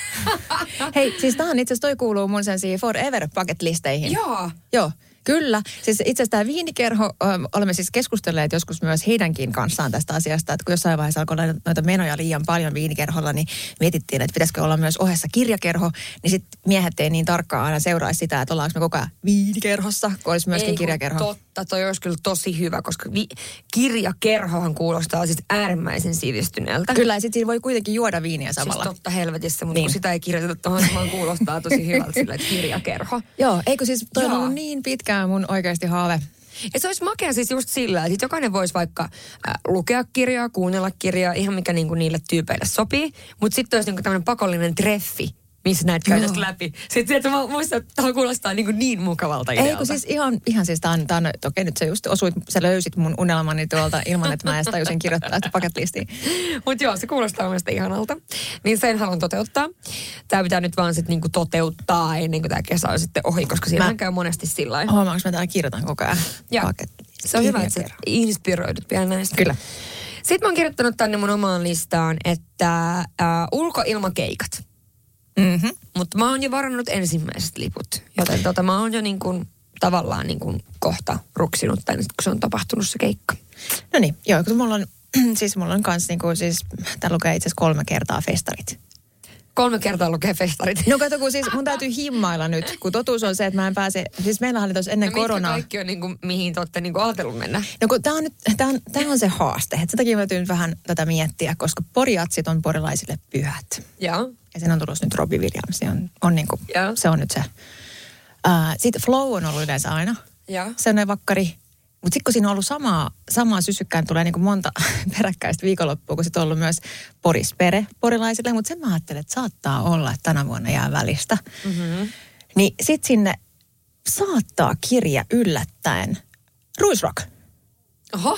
C: Hei, siis tähän itse asiassa toi kuuluu mun sensi forever bucket listeihin.
D: Joo.
C: Joo. Kyllä. Siis itse asiassa tämä viinikerho, ö, olemme siis keskustelleet joskus myös heidänkin kanssaan tästä asiasta, että kun jossain vaiheessa alkoi noita menoja liian paljon viinikerholla, niin mietittiin, että pitäisikö olla myös ohessa kirjakerho, niin sitten miehet ei niin tarkkaan aina seuraisi sitä, että ollaanko me koko ajan viinikerhossa, kun olisi myöskin
D: ei,
C: kirjakerho.
D: Totta, toi olisi kyllä tosi hyvä, koska vi- kirjakerhohan kuulostaa siis äärimmäisen sivistyneeltä.
C: Kyllä, ja sitten siinä voi kuitenkin juoda viiniä samalla.
D: Siis totta helvetissä, mutta
C: niin.
D: kun sitä ei kirjoiteta tuohon, vaan kuulostaa tosi hyvältä sillä, että kirjakerho.
C: Joo, eikö siis toi on ollut niin pitkään mun oikeasti haave.
D: Ja se olisi makea siis just sillä, että jokainen voisi vaikka äh, lukea kirjaa, kuunnella kirjaa, ihan mikä niinku niille tyypeille sopii. Mutta sitten olisi niinku tämmöinen pakollinen treffi, missä näet käytäisiin läpi. Sitten että mä muistan, että tämä kuulostaa niin, niin mukavalta idealta.
C: Ei kun siis ihan, ihan siis tämä on, tää on, okei nyt sä just osuit, sä löysit mun unelmani tuolta ilman, että mä edes tajusin kirjoittaa sitä paketlistiin.
D: Mutta joo, se kuulostaa mielestäni ihanalta. Niin sen haluan toteuttaa. Tämä pitää nyt vaan sitten niinku toteuttaa ennen kuin tämä kesä on sitten ohi, koska siinä käy monesti sillä lailla.
C: Huomaanko mä täällä kirjoitan koko ajan?
D: Joo, se on hyvä, että sä inspiroidut vielä näistä.
C: Kyllä.
D: Sitten mä oon kirjoittanut tänne mun omaan listaan, että äh, ulkoilmakeikat.
C: Mm-hmm.
D: Mutta mä oon jo varannut ensimmäiset liput, joten tota, mä oon jo niin kuin, tavallaan niin kuin kohta ruksinut tänne, kun se on tapahtunut se keikka.
C: No niin, joo, kun mulla on, siis mulla on kans niin kuin, siis, tää lukee itse asiassa kolme kertaa festarit.
D: Kolme kertaa lukee festarit.
C: No kato, kun siis mun täytyy himmailla nyt, kun totuus on se, että mä en pääse, siis meillähän oli tuossa ennen
D: no,
C: koronaa.
D: No kaikki on niin kuin, mihin te olette niin kuin ajatellut mennä?
C: No kun tää on nyt, tää on, tää on se haaste, että sen takia mä täytyy nyt vähän tätä miettiä, koska poriatsit on porilaisille pyhät.
D: Joo.
C: Ja sen on tullut nyt Robbie Williams, niin on, on niin kuin,
D: Joo.
C: se on nyt se. Uh, sitten Flow on ollut yleensä aina.
D: Joo.
C: Se on vakkari. Mutta sitten kun siinä on ollut samaa, samaa sysykkään, tulee niin kuin monta peräkkäistä viikonloppua, kun sitten on ollut myös Porispere porilaisille. Mutta sen mä ajattelen, että saattaa olla, että tänä vuonna jää välistä.
D: Mm-hmm.
C: Niin sitten sinne saattaa kirja yllättäen Ruisrock.
D: Oho.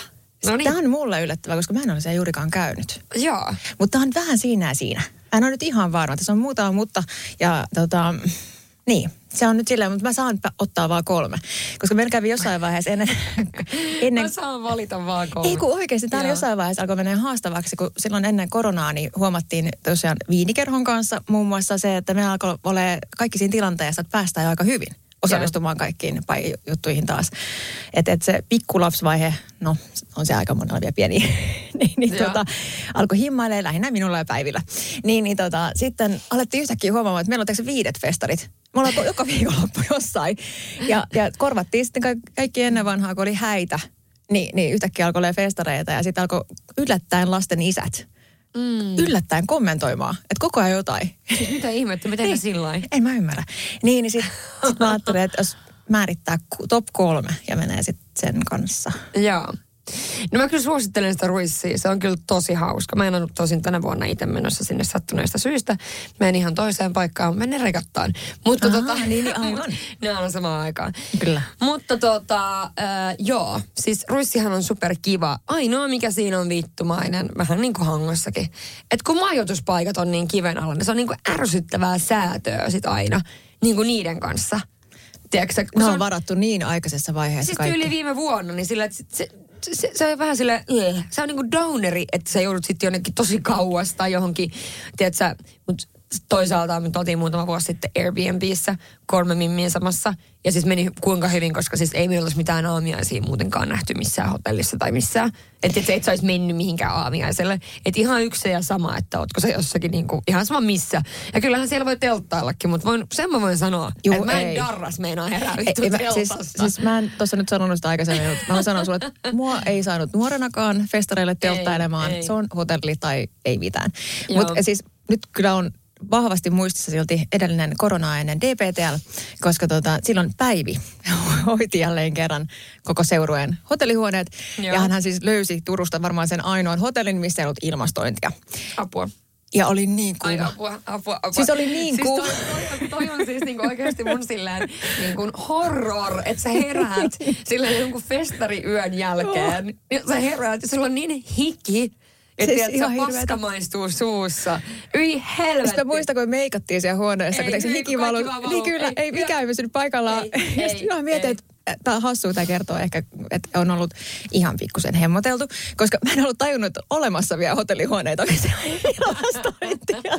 D: No niin.
C: Tämä on mulle yllättävää, koska mä en ole siellä juurikaan käynyt.
D: Joo.
C: Mutta tämä on vähän siinä ja siinä. En ole nyt ihan varma. Tässä on muutama mutta ja tota, niin. Se on nyt silleen, mutta mä saan ottaa vaan kolme. Koska meillä kävi jossain vaiheessa ennen... ennen...
D: Mä saan valita vaan kolme.
C: Ei kun oikeasti, tämä jossain vaiheessa alkoi mennä haastavaksi, kun silloin ennen koronaa niin huomattiin tosiaan viinikerhon kanssa muun muassa se, että me alkoi olla kaikki siinä tilanteessa, että päästään jo aika hyvin osallistumaan kaikkiin juttuihin taas. Että et se pikkulapsvaihe, no on se aika monella vielä pieni, niin, niin tota, alkoi himmailee lähinnä minulla ja Päivillä. Niin, niin tota, sitten alettiin yhtäkkiä huomaamaan, että meillä on teksä viidet festarit. Me ollaan joka viikonloppu jossain. Ja, ja korvattiin sitten ka- kaikki ennen vanhaa, kun oli häitä, niin, niin yhtäkkiä alkoi olla festareita ja sitten alkoi yllättäen lasten isät. Mm. Yllättäen kommentoimaan, että koko ajan jotain.
D: Siis mitä ihmettä, miten ne sillä lailla?
C: En mä ymmärrä. Niin, niin sitten sit mä ajattelin, että jos määrittää top kolme ja menee sitten sen kanssa.
D: Joo. No mä kyllä suosittelen sitä ruissia. Se on kyllä tosi hauska. Mä en ollut tosin tänä vuonna itse menossa sinne sattuneesta syystä. Menen ihan toiseen paikkaan, menen rekattaan. Mutta
C: Aha,
D: tota...
C: niin aivan.
D: Ne on samaan aikaan.
C: Kyllä.
D: Mutta tota, äh, joo. Siis ruissihan on superkiva. Ainoa mikä siinä on vittumainen, vähän niin kuin Hangossakin. Että kun majoituspaikat on niin kiven alla, niin se on niin kuin ärsyttävää säätöä sit aina. Niin kuin niiden kanssa. Tiedätkö,
C: ne on,
D: on
C: varattu niin aikaisessa vaiheessa
D: siis
C: kaikki.
D: Siis yli viime vuonna, niin sillä, että se, se, se on vähän silleen, se on niin kuin downeri, että sä joudut sitten jonnekin tosi kauas tai johonkin, tiedätkö, mutta toisaalta me oltiin muutama vuosi sitten Airbnbissä kolme mimmiä samassa. Ja siis meni kuinka hyvin, koska siis ei meillä olisi mitään aamiaisia muutenkaan nähty missään hotellissa tai missään. Että et sä et saisi mennyt mihinkään aamiaiselle. Että ihan yksi ja sama, että ootko sä jossakin niinku, ihan sama missä. Ja kyllähän siellä voi telttaillakin, mutta voin, sen mä voin sanoa, Juh, että mä en ei. darras meinaa herää vittu teltassa.
C: Siis, siis mä en tuossa nyt sanonut sitä aikaisemmin, mutta mä voin sanoa sulle, että mua ei saanut nuorenakaan festareille telttailemaan. Ei, ei. Se on hotelli tai ei mitään. Mutta siis nyt kyllä on vahvasti muistissa silti edellinen korona ennen D P T L, koska tota, silloin Päivi hoiti jälleen kerran koko seurueen hotellihuoneet. Joo. Ja hän siis löysi Turusta varmaan sen ainoan hotellin, missä ei ollut ilmastointia.
D: Apua.
C: Ja oli niin kuuma.
D: Ai apua, apua, apua.
C: Siis oli niin
D: siis
C: kuuma.
D: Toi, toi, toi on siis niinku oikeasti mun silleen niin horror, että sä heräät silleen jonkun festariyön jälkeen. Oh. Sä heräät ja sulla on niin hiki. Että siis ihan paska maistuu suussa. Yi helvetti.
C: Sitten muistan, kun me meikattiin siellä huoneessa, ei, kun se hikivalu. Niin kyllä, ei, ei mikään ei pysynyt paikallaan. Ja sitten mä mietin, että tämä on hassua, tämä kertoo ehkä, että on ollut ihan pikkusen hemmoteltu, koska mä en ollut tajunnut, että olemassa vielä hotellihuoneita, missä ilmastointia.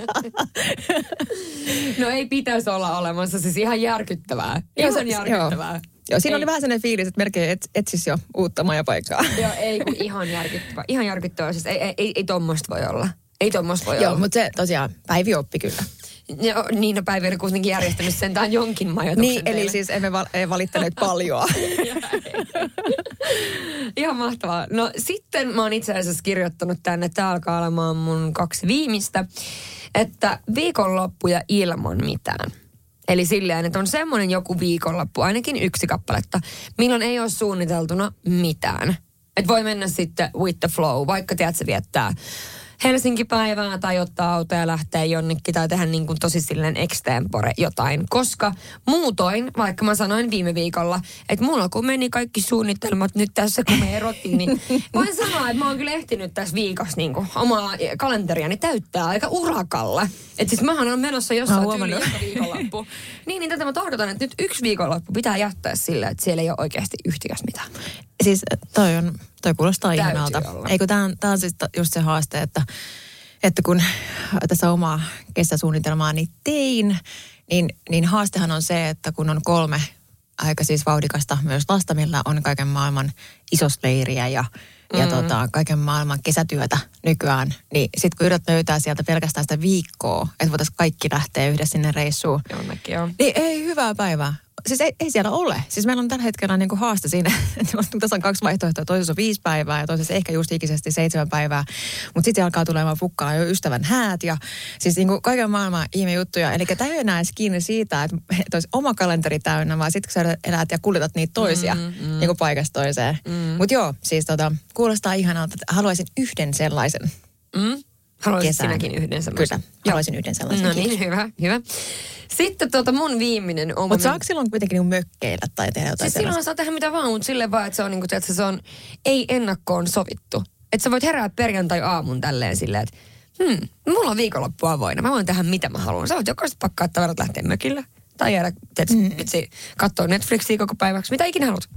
D: No ei pitäisi olla olemassa, siis ihan järkyttävää. Ihan järkyttävää. Joo.
C: Joo, siinä
D: ei.
C: oli vähän sellainen fiilis, että melkein et, etsisi jo uutta majapaikkaa.
D: Joo, ei kun ihan järkyttävää. Ihan järkyttävää. Siis ei, ei, ei, ei tommoista voi olla. Ei tommoista voi
C: Joo,
D: olla.
C: mutta se tosiaan Päivi oppi kyllä.
D: Joo, niin, no Päivi oli kuitenkin järjestänyt sentään jonkin majoituksen
C: Niin,
D: teille.
C: eli siis emme val- ei valittaneet paljoa.
D: Ihan mahtavaa. No sitten mä oon itse asiassa kirjoittanut tänne, tää alkaa olemaan mun kaksi viimeistä, että viikonloppuja ilman mitään. Eli silleen, että on semmoinen joku viikonloppu, ainakin yksi kappaletta, milloin ei ole suunniteltuna mitään. Että voi mennä sitten with the flow, vaikka tiedät se viettää Helsinki-päivää tai ottaa auto ja lähteä jonnekin tai tehdä niin kuin tosi silleen extempore jotain. Koska muutoin, vaikka mä sanoin viime viikolla, että mulla kun meni kaikki suunnitelmat nyt tässä, kun me erottiin, niin voin sanoa, että mä oon kyllä ehtinyt tässä viikossa niin kuin omaa kalenteriani täyttää aika urakalla. Että siis mähän on menossa jossain tyyli joka viikonloppu. Niin, niin tätä mä tahdotan, että nyt yksi viikonloppu pitää jättää sillä, että siellä ei ole oikeasti yhtikäs mitään.
C: Siis toi on... Toi kuulostaa
D: Täytyy
C: ihanalta.
D: olla.
C: Eikö tämä on, tää on siis just se haaste, että, että kun tässä omaa kesäsuunnitelmaa niin tein, niin, niin haastehan on se, että kun on kolme aika siis vauhdikasta myös lasta, millä on kaiken maailman isosleiriä ja, mm. ja tota, kaiken maailman kesätyötä nykyään, niin sitten kun yrität löytää sieltä pelkästään sitä viikkoa, että voitaisiin kaikki lähteä yhdessä sinne reissuun,
D: Jonnekin on.
C: niin ei hyvää päivää. Siis ei, ei siellä ole. Siis meillä on tällä hetkellä niin kuin haaste siinä, että tässä on kaksi vaihtoehtoa. Toisessa on viisi päivää ja toisessa ehkä just ikisesti seitsemän päivää. Mutta sitten alkaa tulemaan pukkaa jo ystävän häät ja siis niin kuin kaiken maailman ihme juttuja. Eli tämä ei enää edes kiinni siitä, että, että olisi oma kalenteri täynnä, vaan sitten kun sä elät ja kuljetat niitä toisia mm, mm. niin kuin paikasta toiseen. Mm. Mutta joo, siis tota, kuulostaa ihanalta, että haluaisin yhden sellaisen
D: mm. Haluaisit
C: kesän.
D: sinäkin yhden sellaisen?
C: Kyllä, haluaisin yhden sellaisen.
D: No niin, hyvä, hyvä. Sitten tota mun viimeinen oma...
C: Mutta saako silloin kuitenkin niinku mökkeillä tai tehdä jotain
D: siis silloin saa tehdä mitä vaan, mutta silleen vaan, että se on niinku, että se on ei ennakkoon sovittu. Että sä voit herää perjantai-aamun tälleen silleen, että hmm, mulla on viikonloppu avoinna, mä voin tehdä mitä mä haluan. Sä voit jokaista pakkaa tavarat lähteä mökillä. Tai jäädä, teet, mm. itse katsoo Netflixiä koko päiväksi. Mitä ikinä haluat.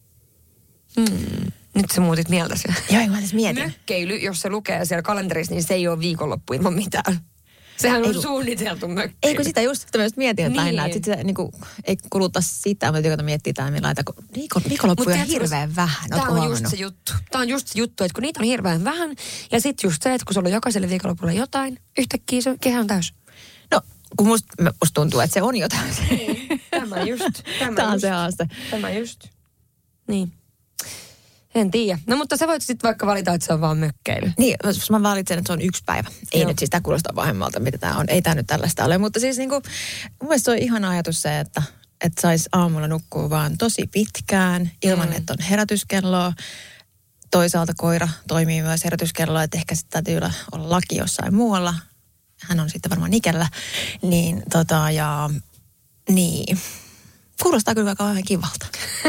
D: Hmm. Nyt sä muutit mieltäsi.
C: Joo, mä siis mietin.
D: Mökkeily, jos se lukee siellä kalenterissa, niin se ei ole viikonloppu ilman mitään. Sehän on ei, suunniteltu mökkeily.
C: Eikö sitä just, että myös mietin, että niin. lähinnä, että sit se niinku, ei kuluta sitä, mutta joka miettii tämä, millä laita, kun viikon, viikonloppuja on hirveän vähän.
D: Tämä on huomannut? just se juttu. Tämä on just se juttu, että kun niitä on hirveän vähän, ja sitten just se, että kun sulla on jokaiselle viikonlopulle jotain, yhtäkkiä se kehä on täys.
C: No, kun musta, musta tuntuu, että se on jotain.
D: Niin, tämä just. Tämä,
C: tämä on
D: just,
C: se haaste.
D: Tämä just. Niin. En tiedä. No mutta sä voit sitten vaikka valita, että se on vaan mökkeily.
C: Niin, jos mä valitsen, että se on yksi päivä. Ei Joo. nyt siis, tämä kuulostaa vahemmalta, mitä tämä on. Ei tämä nyt tällaista ole. Mutta siis niinku, mun mielestä se on ihana ajatus se, että, että saisi aamulla nukkua vaan tosi pitkään, ilman mm. että on herätyskelloa. Toisaalta koira toimii myös herätyskelloa, että ehkä sitten täytyy olla laki jossain muualla. Hän on sitten varmaan Nikellä. Niin tota ja niin... Kuulostaa kyllä kauhean kivalta.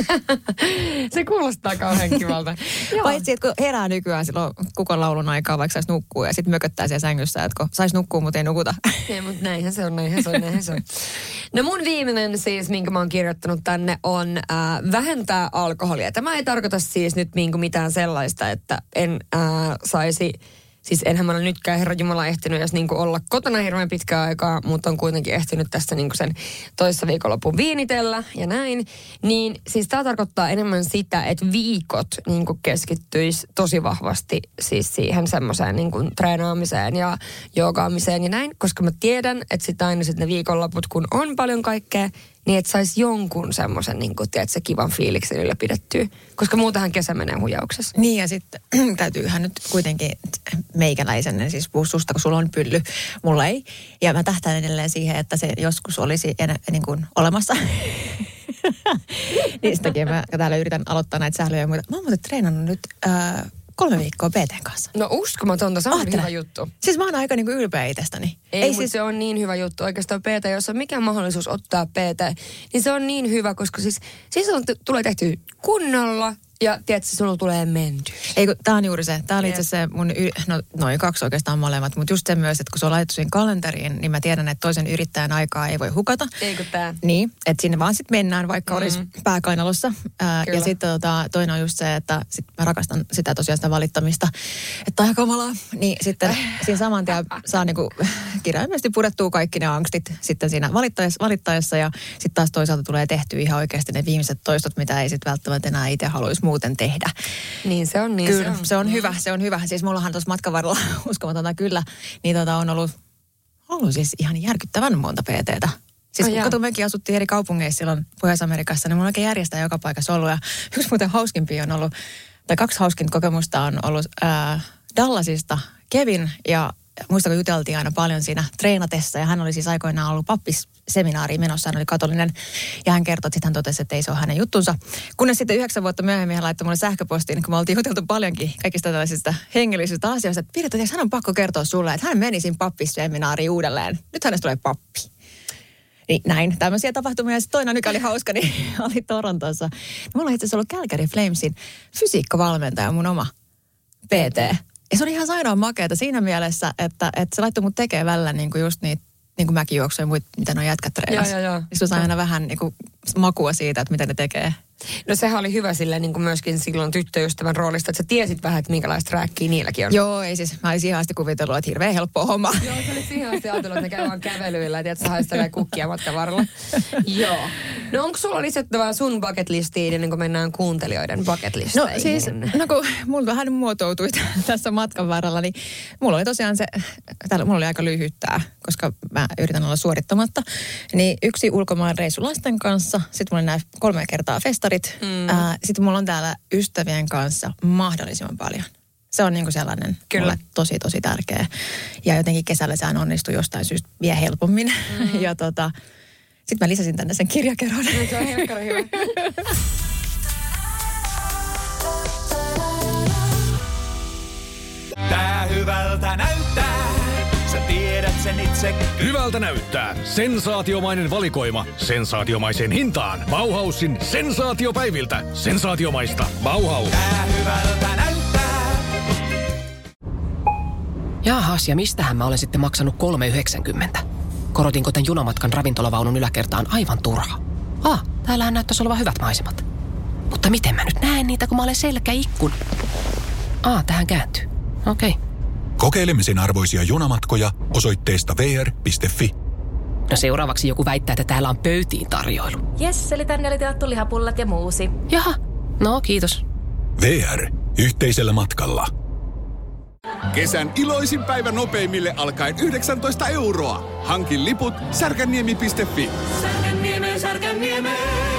D: Se kuulostaa kauhean kivalta.
C: Paitsi, että kun herää nykyään silloin kukon laulun aikaa, vaikka saisi nukkua ja sitten mököttää siellä sängyssä, että kun saisi nukkua, mutta ei nukuta.
D: Ei, mutta näinhän se on, näinhän se on, näinhän se on. No mun viimeinen siis, minkä mä oon kirjoittanut tänne, on äh, vähentää alkoholia. Tämä ei tarkoita siis nyt mitään sellaista, että en äh, saisi... Siis enhän mä ole nytkään Herran Jumala ehtinyt edes niinku olla kotona hirveän pitkää aikaa, mutta on kuitenkin ehtinyt tässä niinku sen toissa viikonlopun viinitellä ja näin. Niin siis tämä tarkoittaa enemmän sitä, että viikot niinku keskittyisi tosi vahvasti siis siihen semmoiseen niinku treenaamiseen ja joogaamiseen ja näin. Koska mä tiedän, että sitten aina sitten ne viikonloput, kun on paljon kaikkea, niin että saisi jonkun semmoisen, niin kuin, tiedätkö, kivan fiiliksen ylläpidettyä. Koska muutenhan kesä menee huijauksessa.
C: Niin ja sitten täytyyhän nyt kuitenkin meikäläisen, siis puhua susta, kun sulla on pylly, mulla ei. Ja mä tähtään edelleen siihen, että se joskus olisi en, niin kuin olemassa. Niin sitäkin mä täällä yritän aloittaa näitä sählyjä ja muita. Mä oon muuten treenannut nyt... Äh, kolme viikkoa P T:n kanssa.
D: No uskomatonta, se on Ahtele. hyvä juttu.
C: Siis mä oon aika niinku ylpeä itsestäni.
D: Ei, Ei siis... se on niin hyvä juttu. Oikeastaan P T, jos on mikään mahdollisuus ottaa P T, niin se on niin hyvä, koska siis, siis on, t- tulee tehty kunnolla ja tiedätkö, sulla tulee menty.
C: Ei kun, tää on juuri se. Tää oli itse se mun, y- no noin kaksi oikeastaan molemmat, mutta just se myös, että kun se on laitettu siihen kalenteriin, niin mä tiedän, että toisen yrittäjän aikaa ei voi hukata.
D: Ei kun tää.
C: Niin, että sinne vaan sitten mennään, vaikka mm. olisi pääkainalossa. Ää, ja sitten tota, toinen on just se, että sit mä rakastan sitä tosiaan sitä valittamista, että on kamalaa. Niin sitten siinä saman tien saa niinku kirjaimellisesti purettua kaikki ne angstit sitten siinä valittaessa, valittaessa ja sitten taas toisaalta tulee tehtyä ihan oikeasti ne viimeiset toistot, mitä ei sitten välttämättä enää itse haluaisi muuten tehdä.
D: Niin se on, niin
C: kyllä,
D: se on.
C: se on hyvä, se on hyvä. Siis mullahan tuossa matkan varrella, uskomatonta kyllä, niin tota on ollut, ollut siis ihan järkyttävän monta P T:tä. Siis oh, kun mekin asuttiin eri kaupungeissa silloin Pohjois-Amerikassa, niin mulla oikein järjestää joka paikassa ollut. Ja yksi muuten hauskimpia on ollut, tai kaksi hauskinta kokemusta on ollut ää, Dallasista Kevin ja muista, kun juteltiin aina paljon siinä treenatessa ja hän oli siis aikoinaan ollut pappisseminaariin menossa, hän oli katolinen ja hän kertoi, että sitten hän totesi, että ei se ole hänen juttunsa. Kunnes sitten yhdeksän vuotta myöhemmin hän laittoi mulle sähköpostiin, kun me oltiin juteltu paljonkin kaikista tällaisista hengellisistä asioista, että Pirita, hän on pakko kertoa sulle, että hän meni siinä pappisseminaariin uudelleen. Nyt hänestä tulee pappi. Niin näin, tämmöisiä tapahtumia. Sitten toinen, mikä oli hauska, niin oli Torontossa. Mulla on itse asiassa ollut Calgary Flamesin fysiikkavalmentaja, mun oma P T. Ja se oli ihan sairaan makeata siinä mielessä, että, että se laittoi mut tekemään välillä niin kuin just niitä niin kuin mäkijuoksuja ja muita, mitä ne jätkät treenasi.
D: Joo, joo, joo.
C: Ja se sai aina vähän niin kuin makua siitä, että mitä ne tekee.
D: No sehän oli hyvä silleen niin kuin myöskin silloin tyttöystävän roolista, että sä tiesit vähän, että minkälaista rääkkiä niilläkin on.
C: Joo, ei siis, mä olisin ihan asti kuvitellut, että hirveän helppoa homma.
D: Joo, se oli ihan asti ajatellut, että ne käy vaan kävelyillä, että sä haistelee kukkia matkan varrella. Joo. No onko sulla lisättävää sun bucket listiin ennen kuin mennään kuuntelijoiden bucket listeihin?
C: No siis, no kun mulla vähän muotoutui tässä matkan varrella, niin mulla oli tosiaan se, täällä mulla oli aika lyhyttää, koska mä yritän olla suorittamatta. Niin yksi ulkomaan reissu lasten kanssa, sitten mulla oli nämä kolme kertaa festarit. Mm. Äh, sitten mulla on täällä ystävien kanssa mahdollisimman paljon. Se on niinku sellainen mulle tosi, tosi tärkeä. Ja jotenkin kesällä sehän onnistui jostain syystä vielä helpommin. Mm. Ja tota, sitten mä lisäsin tänne sen kirjakerron.
D: Se on helkkari hyvä.
E: Tää hyvältä näyttää, sä tiedät sen itse itsekin.
B: Hyvältä näyttää. Sensaatiomainen valikoima. Sensaatiomaiseen hintaan. Bauhausin sensaatiopäiviltä. Sensaatiomaista. Bauhaus.
E: Tää hyvältä näyttää.
H: Jaahas, ja mistähän mä olen sitten maksanut kolme yhdeksänkymmentä? Korotinko tän junamatkan ravintolavaunun yläkertaan aivan turha? Ah, täällähän näyttäisi olevan hyvät maisemat. Mutta miten mä nyt näen niitä, kun mä olen selkäikkun? Ah, tähän kääntyy. Okei. Okay.
I: Kokeilemisen arvoisia junamatkoja osoitteesta v r piste f i.
H: No seuraavaksi joku väittää, että täällä on pöytiin tarjoilu.
J: Jes, eli tänne oli tilattu lihapullat ja muusi.
H: Jaha, no kiitos.
I: V R. Yhteisellä matkalla.
K: Kesän iloisin päivä nopeimille alkaen yhdeksäntoista euroa. Hankin liput särkänniemi piste f i.
E: Särkänniemeen, Särkänniemeen.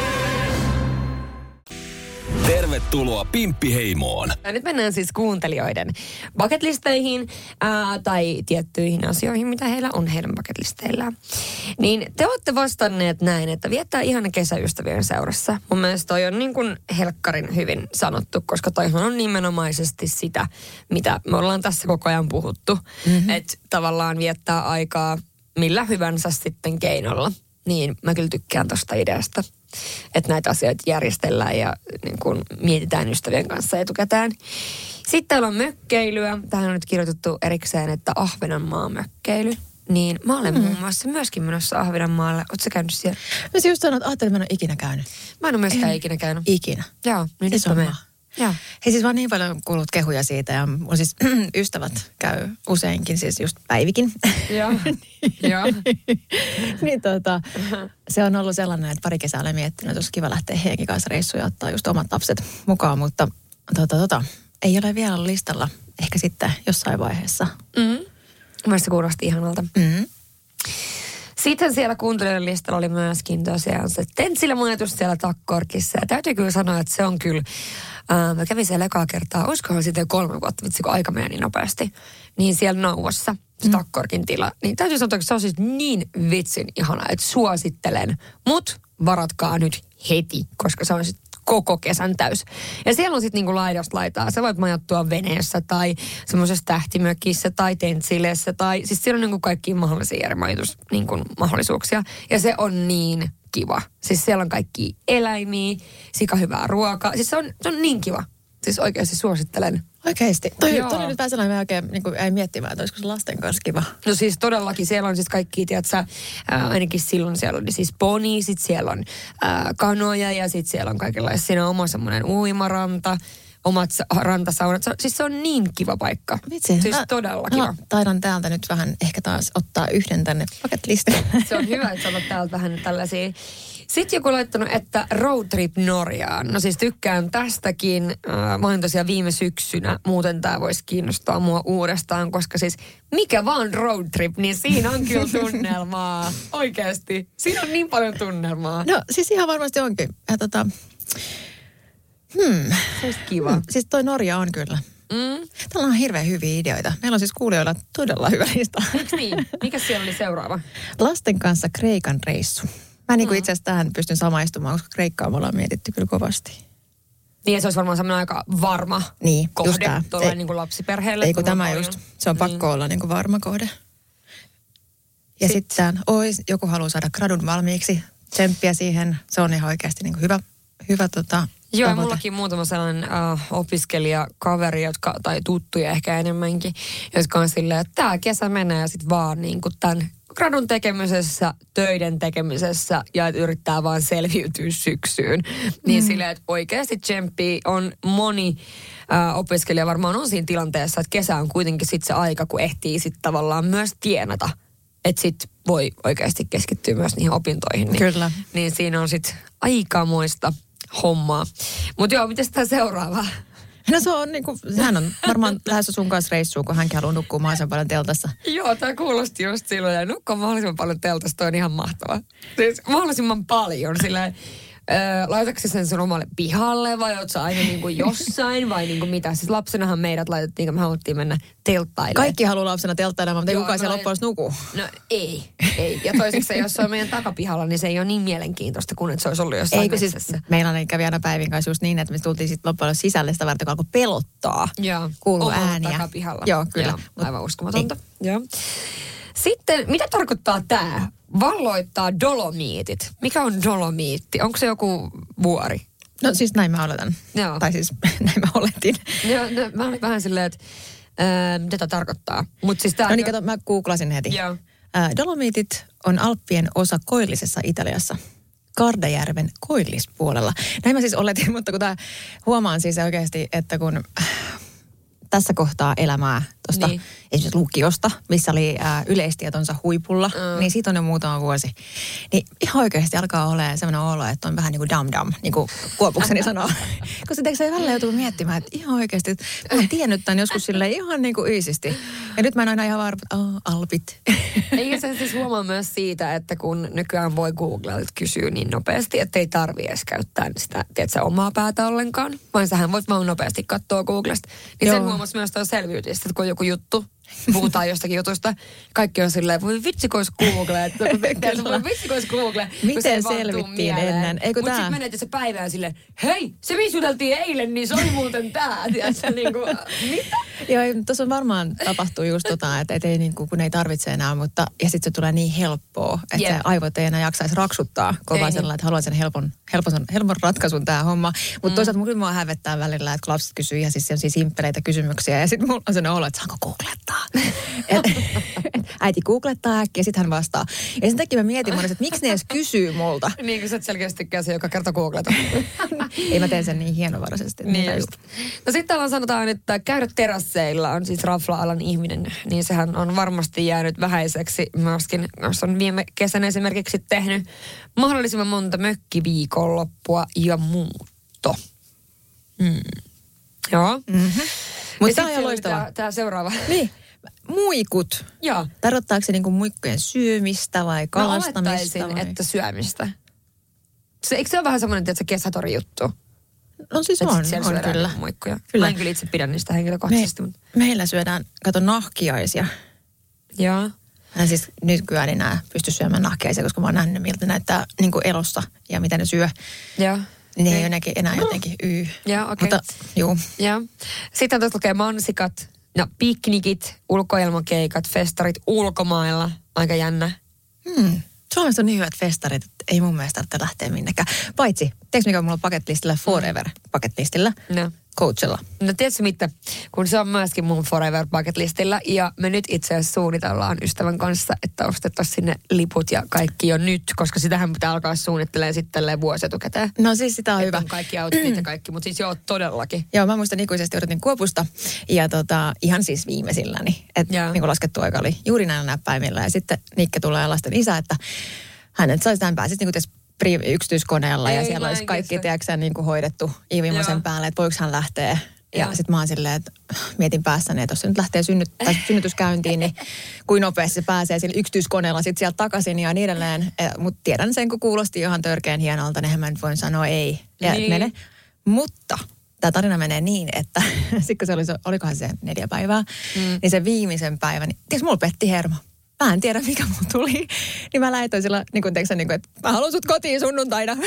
B: Tervetuloa Pimppiheimoon.
D: Ja nyt mennään siis kuuntelijoiden bucketlisteihin ää, tai tiettyihin asioihin, mitä heillä on heidän bucketlisteillään. Niin te olette vastanneet näin, että viettää ihana kesäystävien seurassa. Mun mielestä toi on niin kuin helkkarin hyvin sanottu, koska toihan on nimenomaisesti sitä, mitä me ollaan tässä koko ajan puhuttu. Mm-hmm. Että tavallaan viettää aikaa millä hyvänsä sitten keinolla. Niin mä kyllä tykkään tosta ideasta. Että näitä asioita järjestellään ja niin kun mietitään ystävien kanssa etukäteen. Sitten täällä on mökkeilyä. Tähän on nyt kirjoitettu erikseen, että Ahvenanmaa mökkeily. Niin mä olen mm. muun muassa myöskin menossa Ahvenanmaalle. Ootko sä käynyt siellä?
C: Mä siis just sanoin, että ajattelin, että mä en ole ikinä käynyt.
D: Mä en ole myöskään
C: en,
D: ikinä käynyt.
C: Ikinä.
D: Joo, niin
C: siis
D: nyt mä
C: Joo. Hei siis vaan niin paljon kuullut kehuja siitä ja mun siis ystävät käy useinkin, siis just Päivikin.
D: Joo, joo.
C: Niin tota, se on ollut sellainen, että pari kesää olen miettinyt, että olisi kiva lähteä heidänkin kanssa reissuun ja ottaa just omat lapset mukaan, mutta tota, tota, ei ole vielä ollut listalla, ehkä sitten jossain vaiheessa.
D: Mm. Mielestäni kuulosti ihanalta.
C: Mm.
D: Sitten siellä kuuntelijoiden listalla oli myöskin tosiaan se Tentsillä majoitus siellä Takkorkissa. Ja täytyy kyllä sanoa, että se on kyllä, ää, mä kävin siellä ekaa kertaa, olisikohan sitten kolme vuotta, vitsi kun aika meni niin nopeasti. Niin siellä Nauvassa, se mm. Takkorkin tila. Niin täytyy sanoa, että se on siis niin vitsin ihana, että suosittelen. Mut varatkaa nyt heti, koska se on sitten koko kesän täys. Ja siellä on sitten niinku laidasta laitaa. Sä voit majoittua veneessä tai semmoisessa tähtimökissä tai tentsilessä tai siis siellä on niinku kaikkia mahdollisia eri majoitus niinku mahdollisuuksia. Ja se on niin kiva. Siis siellä on kaikki eläimiä, sika hyvää ruokaa. Siis se on, se on niin kiva. Siis oikeasti suosittelen.
C: Oikeasti. Toi, toi oli nyt vähän sellainen, oikein niin kuin, ei miettimään, että olisiko se lasten kanssa kiva.
D: No siis todellakin, siellä on siis kaikki, tiedätkö, ää, ainakin silloin siellä oli siis poni, sit siellä on ää, kanoja ja sitten siellä on kaikenlaisia, siinä on oma semmoinen uimaranta, omat rantasaunat. Se, siis se on niin kiva paikka.
C: Vitsi.
D: Siis
C: mä,
D: todella kiva.
C: Mä taidan täältä nyt vähän ehkä taas ottaa yhden tänne bucket-listille.
D: Se on hyvä, että sä otat täältä vähän tällaisia. Sitten joku laittanut, että road trip Norjaan. No siis tykkään tästäkin. Äh, mä olin tosiaan viime syksynä. Muuten tää voisi kiinnostaa mua uudestaan, koska siis mikä vaan road trip, niin siinä on kyllä tunnelmaa. Oikeasti. Siinä on niin paljon tunnelmaa.
C: No siis ihan varmasti onkin. Ja tota, hmm.
D: Se olisi kiva.
C: Hmm. Siis toi Norja on kyllä.
D: Mm.
C: Täällä on hirveän hyviä ideoita. Meillä on siis kuulijoilla todella hyvä lista.
D: Niin? Mikä siellä oli seuraava?
C: Lasten kanssa Kreikan reissu. Mä niin kuin itse asiassa tähän pystyn samaistumaan, koska Kreikkaa me ollaan mietitty kyllä kovasti.
D: Niin, se olisi varmaan semmoinen aika varma
C: niin,
D: kohde tuolla niin kuin lapsiperheelle.
C: Ei kun tämä just, se on pakko niin. olla niin kuin varma kohde. Ja sitten, sit oi, joku haluaa saada gradun valmiiksi, tsemppiä siihen, se on ihan oikeasti niin kuin hyvä, hyvä tota,
D: joo, ja mullakin muutama sellainen uh, opiskelijakaveri, jotka, tai tuttuja ehkä enemmänkin, jotka on silleen, että tämä kesä menee ja sitten vaan niin kuin tämän gradun tekemisessä, töiden tekemisessä ja että yrittää vaan selviytyä syksyyn. Niin mm. silleen, että oikeasti tsemppi on moni äh, opiskelija varmaan on siinä tilanteessa, että kesä on kuitenkin sitten se aika, kun ehtii sitten tavallaan myös tienata. Että sitten voi oikeasti keskittyä myös niihin opintoihin. Niin,
C: Kyllä.
D: Niin siinä on sitten aikamoista hommaa. Mutta joo, miten tämä seuraava?
C: No se on niinku, hän on varmaan lähdössä sun kanssa reissuun, kun hänkin haluaa nukkua mahdollisimman paljon teltassa.
D: Joo, tämä kuulosti just silloin, ja nukkua mahdollisimman paljon teltassa, toi on ihan mahtavaa. Siis mahdollisimman paljon, silleen, öö, laitatko sen sun omalle pihalle, vai oot sä aina niinku jossain, vai niinku mitä? Siis lapsenahan meidät laitettiin, kun me haluttiin mennä telttailemaan.
C: Kaikki haluaa lapsena telttailemaan, mutta ei kukaan siellä loppujen nuku.
D: No ei, ei. Ja toiseksi, jos se on meidän takapihalla, niin se ei ole niin mielenkiintoista, kuin että se olisi ollut jossain
C: Eikö siis, meillä kävi aina Päivin kanssa just niin, että me tultiin sitten loppujen sisälle sitä varten, kun alkoi pelottaa.
D: Joo.
C: Kuuluu
D: Omalla
C: ääniä.
D: takapihalla.
C: Joo, kyllä.
D: Joo, aivan uskomatonta. Niin. Joo. Sitten, mitä tarkoittaa tämä? Valloittaa dolomiitit. Mikä on dolomiitti? Onko se joku vuori?
C: No siis näin mä oletan.
D: Joo.
C: Tai siis näin mä oletin.
D: Joo, no, mä olin vähän silleen, että äh, mitä tämä tarkoittaa. Mut siis tää
C: no niin, kato, mä googlasin heti.
D: Joo.
C: Äh, Dolomiitit on Alppien osa Koillisessa Italiassa. Kardajärven koillispuolella. Näin mä siis oletin, mutta kun tää, huomaan siis oikeasti, että kun äh, tässä kohtaa elämää tuosta niin. esimerkiksi lukiosta, missä oli äh, yleistietonsa huipulla, mm. niin siitä on jo muutama vuosi. Niin ihan oikeasti alkaa olemaan sellainen olo, että on vähän niin kuin dam-dam, niin kuin Kuopukseni sanoo. Koska teekö se välillä joutuu miettimään, että ihan oikeasti, että mä oon tiennyt tämän joskus silleen ihan niin kuin yisisti. Ja nyt mä en aina ihan varma, että oh, Alpit.
D: Eikä sen siis huomaa myös siitä, että kun nykyään voi Googlelta kysyä niin nopeasti, että ei tarvitse edes käyttää sitä, tiedätkö, omaa päätä ollenkaan. Vaan sähän voit vaan nopeasti katsoa Googlesta. Niin sen huomasi myös tuossa selviytistä, että kun on joku juttu, puhutaan jostakin jutusta, kaikki on silleen, voi vitsi kois Google, että voi vitsi kois Google.
C: Miten selvittiin ennen? Mutta
D: sitten menet se päivään silleen, hei, se missä juteltiin eilen, niin se oli muuten tää. Tiedätkö, niin kuin, mitä?
C: Joo, tuossa on varmaan tapahtuu just tota, että et ei, niin kuin, kun ei tarvitse enää, mutta ja sitten se tulee niin helppoa, että yep. se aivot ei enää jaksaisi raksuttaa kovaa sellainen, että haluan sen helpon, helpon, helpon ratkaisun tähän homma. Mutta mm. toisaalta kyllä mua hävettää välillä, että kun lapset kysyy ihan siis sellaisia simppeleitä kysymyksiä ja sitten mulla on sellainen olo, että saanko googlettaa? Et, et, äiti googlettaa äkkiä ja sitten hän vastaa. Ja sen takia mä mietin monesti, että miksi ne edes kysyy multa.
D: Niin kuin sä et selkeästi tykkää se joka kerta googleta.
C: Ei mä teen sen niin hienovaraisesti.
D: Niin just. No sitten täällä sanotaan, että käydä terasseilla on siis rafla-alan ihminen, niin sehän on varmasti jäänyt vähäiseksi myöskin, jos on viime kesänä esimerkiksi tehnyt mahdollisimman monta mökkiviikonloppua ja muutto. Mm. Joo.
C: Mm-hmm. Mutta tämä on ihan loistavaa.
D: Tämä seuraava.
C: Niin. Muikut.
D: Joo.
C: Tarkoittaako se niinku muikkujen syömistä vai kalastamista?
D: Mä olettaisin, vai? Että syömistä. Se, eikö se ole vähän semmoinen, että se kesätori juttu?
C: No siis on, on kyllä.
D: Muikkuja. kyllä. Mä en kyllä itse pidä niistä henkilökohtaisesti. Me,
C: mutta... Meillä syödään, kato, nahkiaisia.
D: Joo.
C: Ja siis nykyään enää pysty syömään nahkiaisia, koska mä oon nähnyt, miltä näyttää niin kuin elossa ja mitä ne syö.
D: Joo.
C: Niin ne ei jotenkin enää jotenkin yy.
D: Joo, okei.
C: Mutta, juu.
D: Joo. Sitten tuossa lukee mansikat, no piknikit, ulkoilmakeikat, festarit ulkomailla. Aika jännä.
C: Hmm. Suomessa on niin hyvät festarit, että ei mun mielestä tarvitse lähteä minnekään. Paitsi, tiedätkö mikä on mulla paketlistillä? Forever paketlistillä.
D: No.
C: Coachella.
D: No tiedätkö mitä, kun se on myöskin mun Forever bucket-listillä ja me nyt itse asiassa suunnitellaan ystävän kanssa, että ostettaisiin sinne liput ja kaikki jo nyt, koska sitähän pitää alkaa suunnittelemaan sitten vuosi etukäteen.
C: No siis sitä on
D: että
C: hyvä.
D: On kaikki outfitit ja kaikki, mutta siis joo, todellakin.
C: Joo, mä muistan ikuisesti odotin Kuopusta ja tota, ihan siis viimeisilläni, että niin kuin laskettu aika oli juuri näillä päivillä ja sitten Nikke tulee lasten isä, että hänet saisi tämän pääsisi niin kuin yksityiskoneella ei, ja siellä olisi kaikki, tiedätkö, niin kuin hoidettu Iivimosen päälle, että voiko hän lähteä. Ja sitten mä oon silleen, että mietin päässäni, että jos se nyt lähtee synnyt, synnytyskäyntiin, niin kuin nopeasti se pääsee sillä yksityiskoneella sitten sieltä takaisin ja niin edelleen. Mutta tiedän sen, kun kuulosti ihan törkeän hienolta, niin mä nyt voin sanoa ei. Ja niin. mene. Mutta tämä tarina menee niin, että sitten kun se oli, olikohan se neljä päivää, mm. niin se viimeisen päivän, niin tiedätkö, mulla petti hermo. Mä en tiedä, mikä mulla tuli. Niin mä laitoin sillä, niin kuin teeksä, niin kuin, että mä haluan sut kotiin sunnuntaina.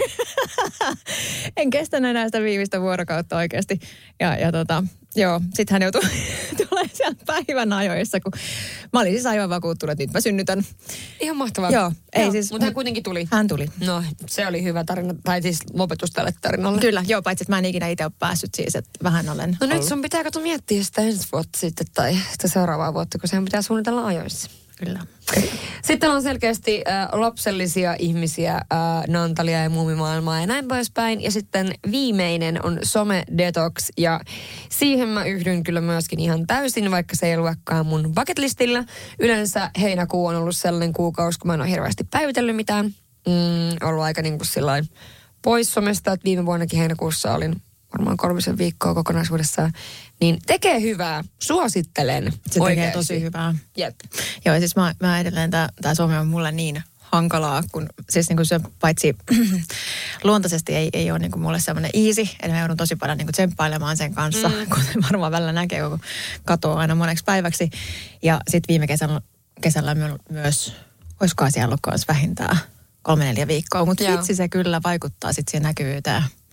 C: En kestänyt enää sitä viimeistä vuorokautta oikeasti. Ja, ja tota, joo, sit hän joutui tulemaan sieltä päivän ajoissa, kun mä olin siis aivan vakuuttunut, että nyt mä synnytän.
D: Ihan mahtavaa.
C: Joo, ei
D: joo,
C: siis.
D: Mutta hän kuitenkin tuli.
C: Hän tuli.
D: No, se oli hyvä tarina, tai siis lopetus tälle tarinalle.
C: Kyllä, joo, paitsi että mä en ikinä itse ole päässyt siis, että vähän olen
D: No
C: ollut.
D: nyt sun pitää katsoa miettiä sitä ensi vuotta sitten, tai sitä seuraavaa vuotta, kun sehän pitää suunnitella ajoissa.
C: Kyllä.
D: Sitten on selkeästi äh, lapsellisia ihmisiä, äh, Nantalia ja muumimaailmaa ja näin poispäin. Ja sitten viimeinen on some-detox ja siihen mä yhdyn kyllä myöskin ihan täysin, vaikka se ei luekaan mun bucket-listillä. Yleensä heinäkuu on ollut sellainen kuukausi, kun mä en ole hirveästi päivitellyt mitään. Mm, ollut aika niin kuin sillain pois somesta, että viime vuonnakin heinäkuussa olin varmaan kolmisen viikkoa kokonaisuudessaan, niin tekee hyvää. Suosittelen.
C: Se oikeasti tekee tosi hyvää.
D: Jep.
C: Joo, ja siis mä, mä edelleen, tää Suomi on mulle niin hankalaa, kun siis niin kuin se paitsi luontaisesti ei, ei ole niin kuin mulle semmoinen easy, että mä joudun tosi paljon niin kuin tsemppailemaan sen kanssa, mm. kun varmaan välillä näkee, kun katoaa aina moneksi päiväksi. Ja sitten viime kesällä, kesällä myös, olisikohan siellä ollut kanssa vähintään kolme neljä viikkoa, mutta vitsi se kyllä vaikuttaa sitten siihen näkyvyyteen.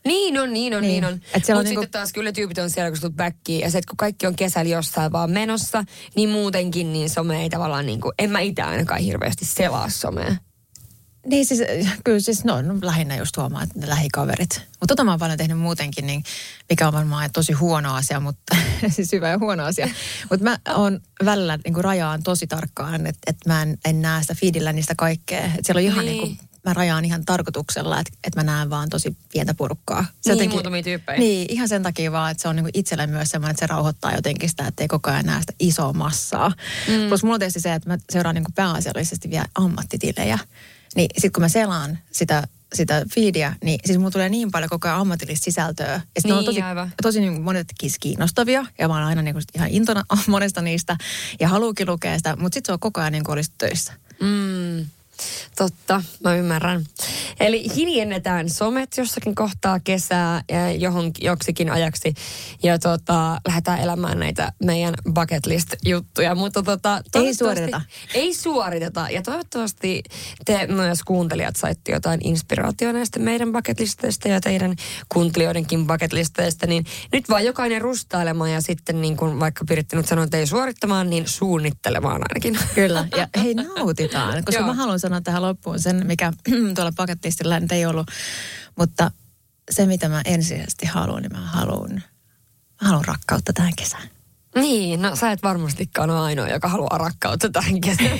D: Niin on, niin on, niin, niin on. Mutta sitten
C: niinku...
D: taas kyllä tyypit on siellä, kun sä tulet backiin. Ja se, että kun kaikki on kesällä jossain vaan menossa, niin muutenkin niin some ei tavallaan niin kuin, en mä itse ainakaan hirveästi selaa somea.
C: Niin siis, kyllä siis, no, no lähinnä just huomaa, että ne lähikaverit. Mutta tota mä oon paljon tehnyt muutenkin, niin mikä on varmaan tosi huono asia, mutta siis hyvä ja huono asia. Mutta mä oon välillä niin kuin rajaan tosi tarkkaan, että et mä en, en näe sitä feedillä niistä kaikkea. Että siellä on ihan niin, niin kuin, mä rajaan ihan tarkoituksella, että et mä näen vaan tosi pientä porukkaa. Se
D: niin,
C: jotenkin,
D: muutamia tyyppejä.
C: Niin, ihan sen takia vaan, että se on niin kuin itselle myös semmoinen, että se rauhoittaa jotenkin sitä, että ei koko ajan näe sitä isoa massaa. Mm. Plus mulla on tietysti se, että mä seuraan niin kuin pääasiallisesti vielä ammattitilejä. Niin sit kun mä selaan sitä, sitä feedia, niin siis mulla tulee niin paljon koko ajan ammatillista sisältöä. Ja sit niin, on tosi, tosi niin monet kiinnostavia. Ja mä oon aina niin kuin ihan intona monesta niistä. Ja haluukin lukea sitä, mutta sit se on koko ajan niin kuin olisi töissä.
D: Mm. Totta, mä ymmärrän. Eli hiljennetään somet jossakin kohtaa kesää johon, joksikin ajaksi ja tota, lähdetään elämään näitä meidän bucket list-juttuja. Mutta tota,
C: ei suoriteta.
D: Ei suoriteta. Ja toivottavasti te myös kuuntelijat saitte jotain inspiraatiota näistä meidän bucket listeistä ja teidän kuuntelijoidenkin bucket listeistä. Niin nyt vaan jokainen rustailemaan ja sitten niin kuin vaikka Piritti nyt sanoi, että ei suorittamaan, niin suunnittelemaan ainakin.
C: Kyllä. Ja hei, nautitaan, koska mä haluan sanoa tähän loppuun sen, mikä tuolla bucket-listillä nyt ei ollut. Mutta se, mitä mä ensisijaisesti haluan, niin mä haluan, mä haluan rakkautta tähän kesään.
D: Niin, no sä et varmastikaan ole ainoa, joka haluaa rakkautta tähän kesään.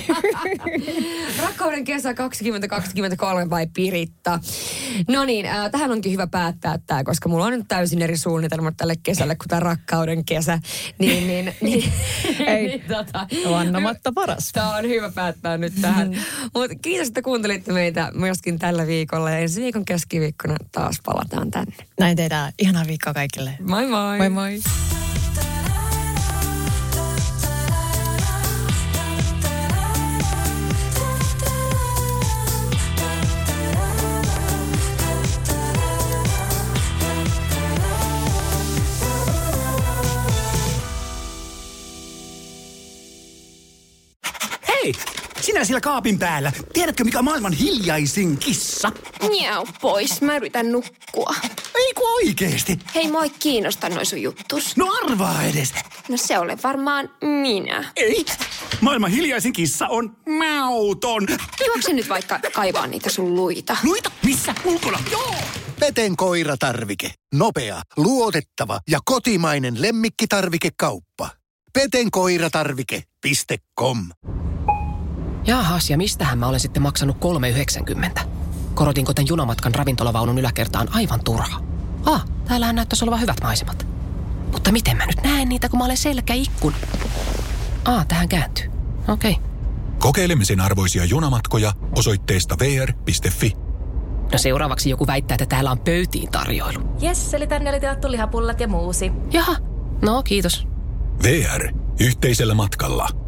D: Rakkauden kesä kaksituhattakaksikymmentäkolme vai Piritta? No niin, äh, tähän onkin hyvä päättää tämä, koska mulla on nyt täysin eri suunnitelmat tälle kesälle kuin tämä rakkauden kesä. Niin, niin, niin.
C: Ei,
D: niin, tota,
C: vannamatta paras.
D: Tämä on hyvä päättää nyt tähän. Mutta kiitos, että kuuntelitte meitä myöskin tällä viikolla ja ensi viikon keskiviikkona taas palataan tänne.
C: Näin tehdään. Ihanaa viikkoa kaikille.
D: Moi moi.
C: Moi moi.
F: Hei, sinä siellä kaapin päällä. Tiedätkö, mikä on maailman hiljaisin kissa?
G: Miau pois, mä yritän nukkua.
F: Eiku oikeesti?
G: Hei, moi kiinnosta noi sun juttus.
F: No arvaa edes.
G: No se olen varmaan minä.
F: Ei, maailman hiljaisin kissa on mauton.
G: Juokse nyt vaikka kaivaa niitä sun luita.
F: Luita? Missä? Ulkona? Joo!
A: Peten koiratarvike. Nopea, luotettava ja kotimainen lemmikkitarvikekauppa. peten koiratarvike piste com.
H: Jaahas, ja mistähän mä olen sitten maksanut kolme yhdeksänkymmentä? Korotinko tän junamatkan ravintolavaunun yläkertaan aivan turha? Ah, täällähän näyttäisi olevan hyvät maisemat. Mutta miten mä nyt näen niitä, kun mä olen selkäikkun? Ah, tähän kääntyy. Okei. Okay.
I: Kokeilemisen arvoisia junamatkoja osoitteesta v r piste f i.
H: No seuraavaksi joku väittää, että täällä on pöytiin tarjoilu.
J: Jes, eli tänne oli tilattu lihapullat ja muusi.
H: Jaha, no kiitos.
I: V R. Yhteisellä matkalla.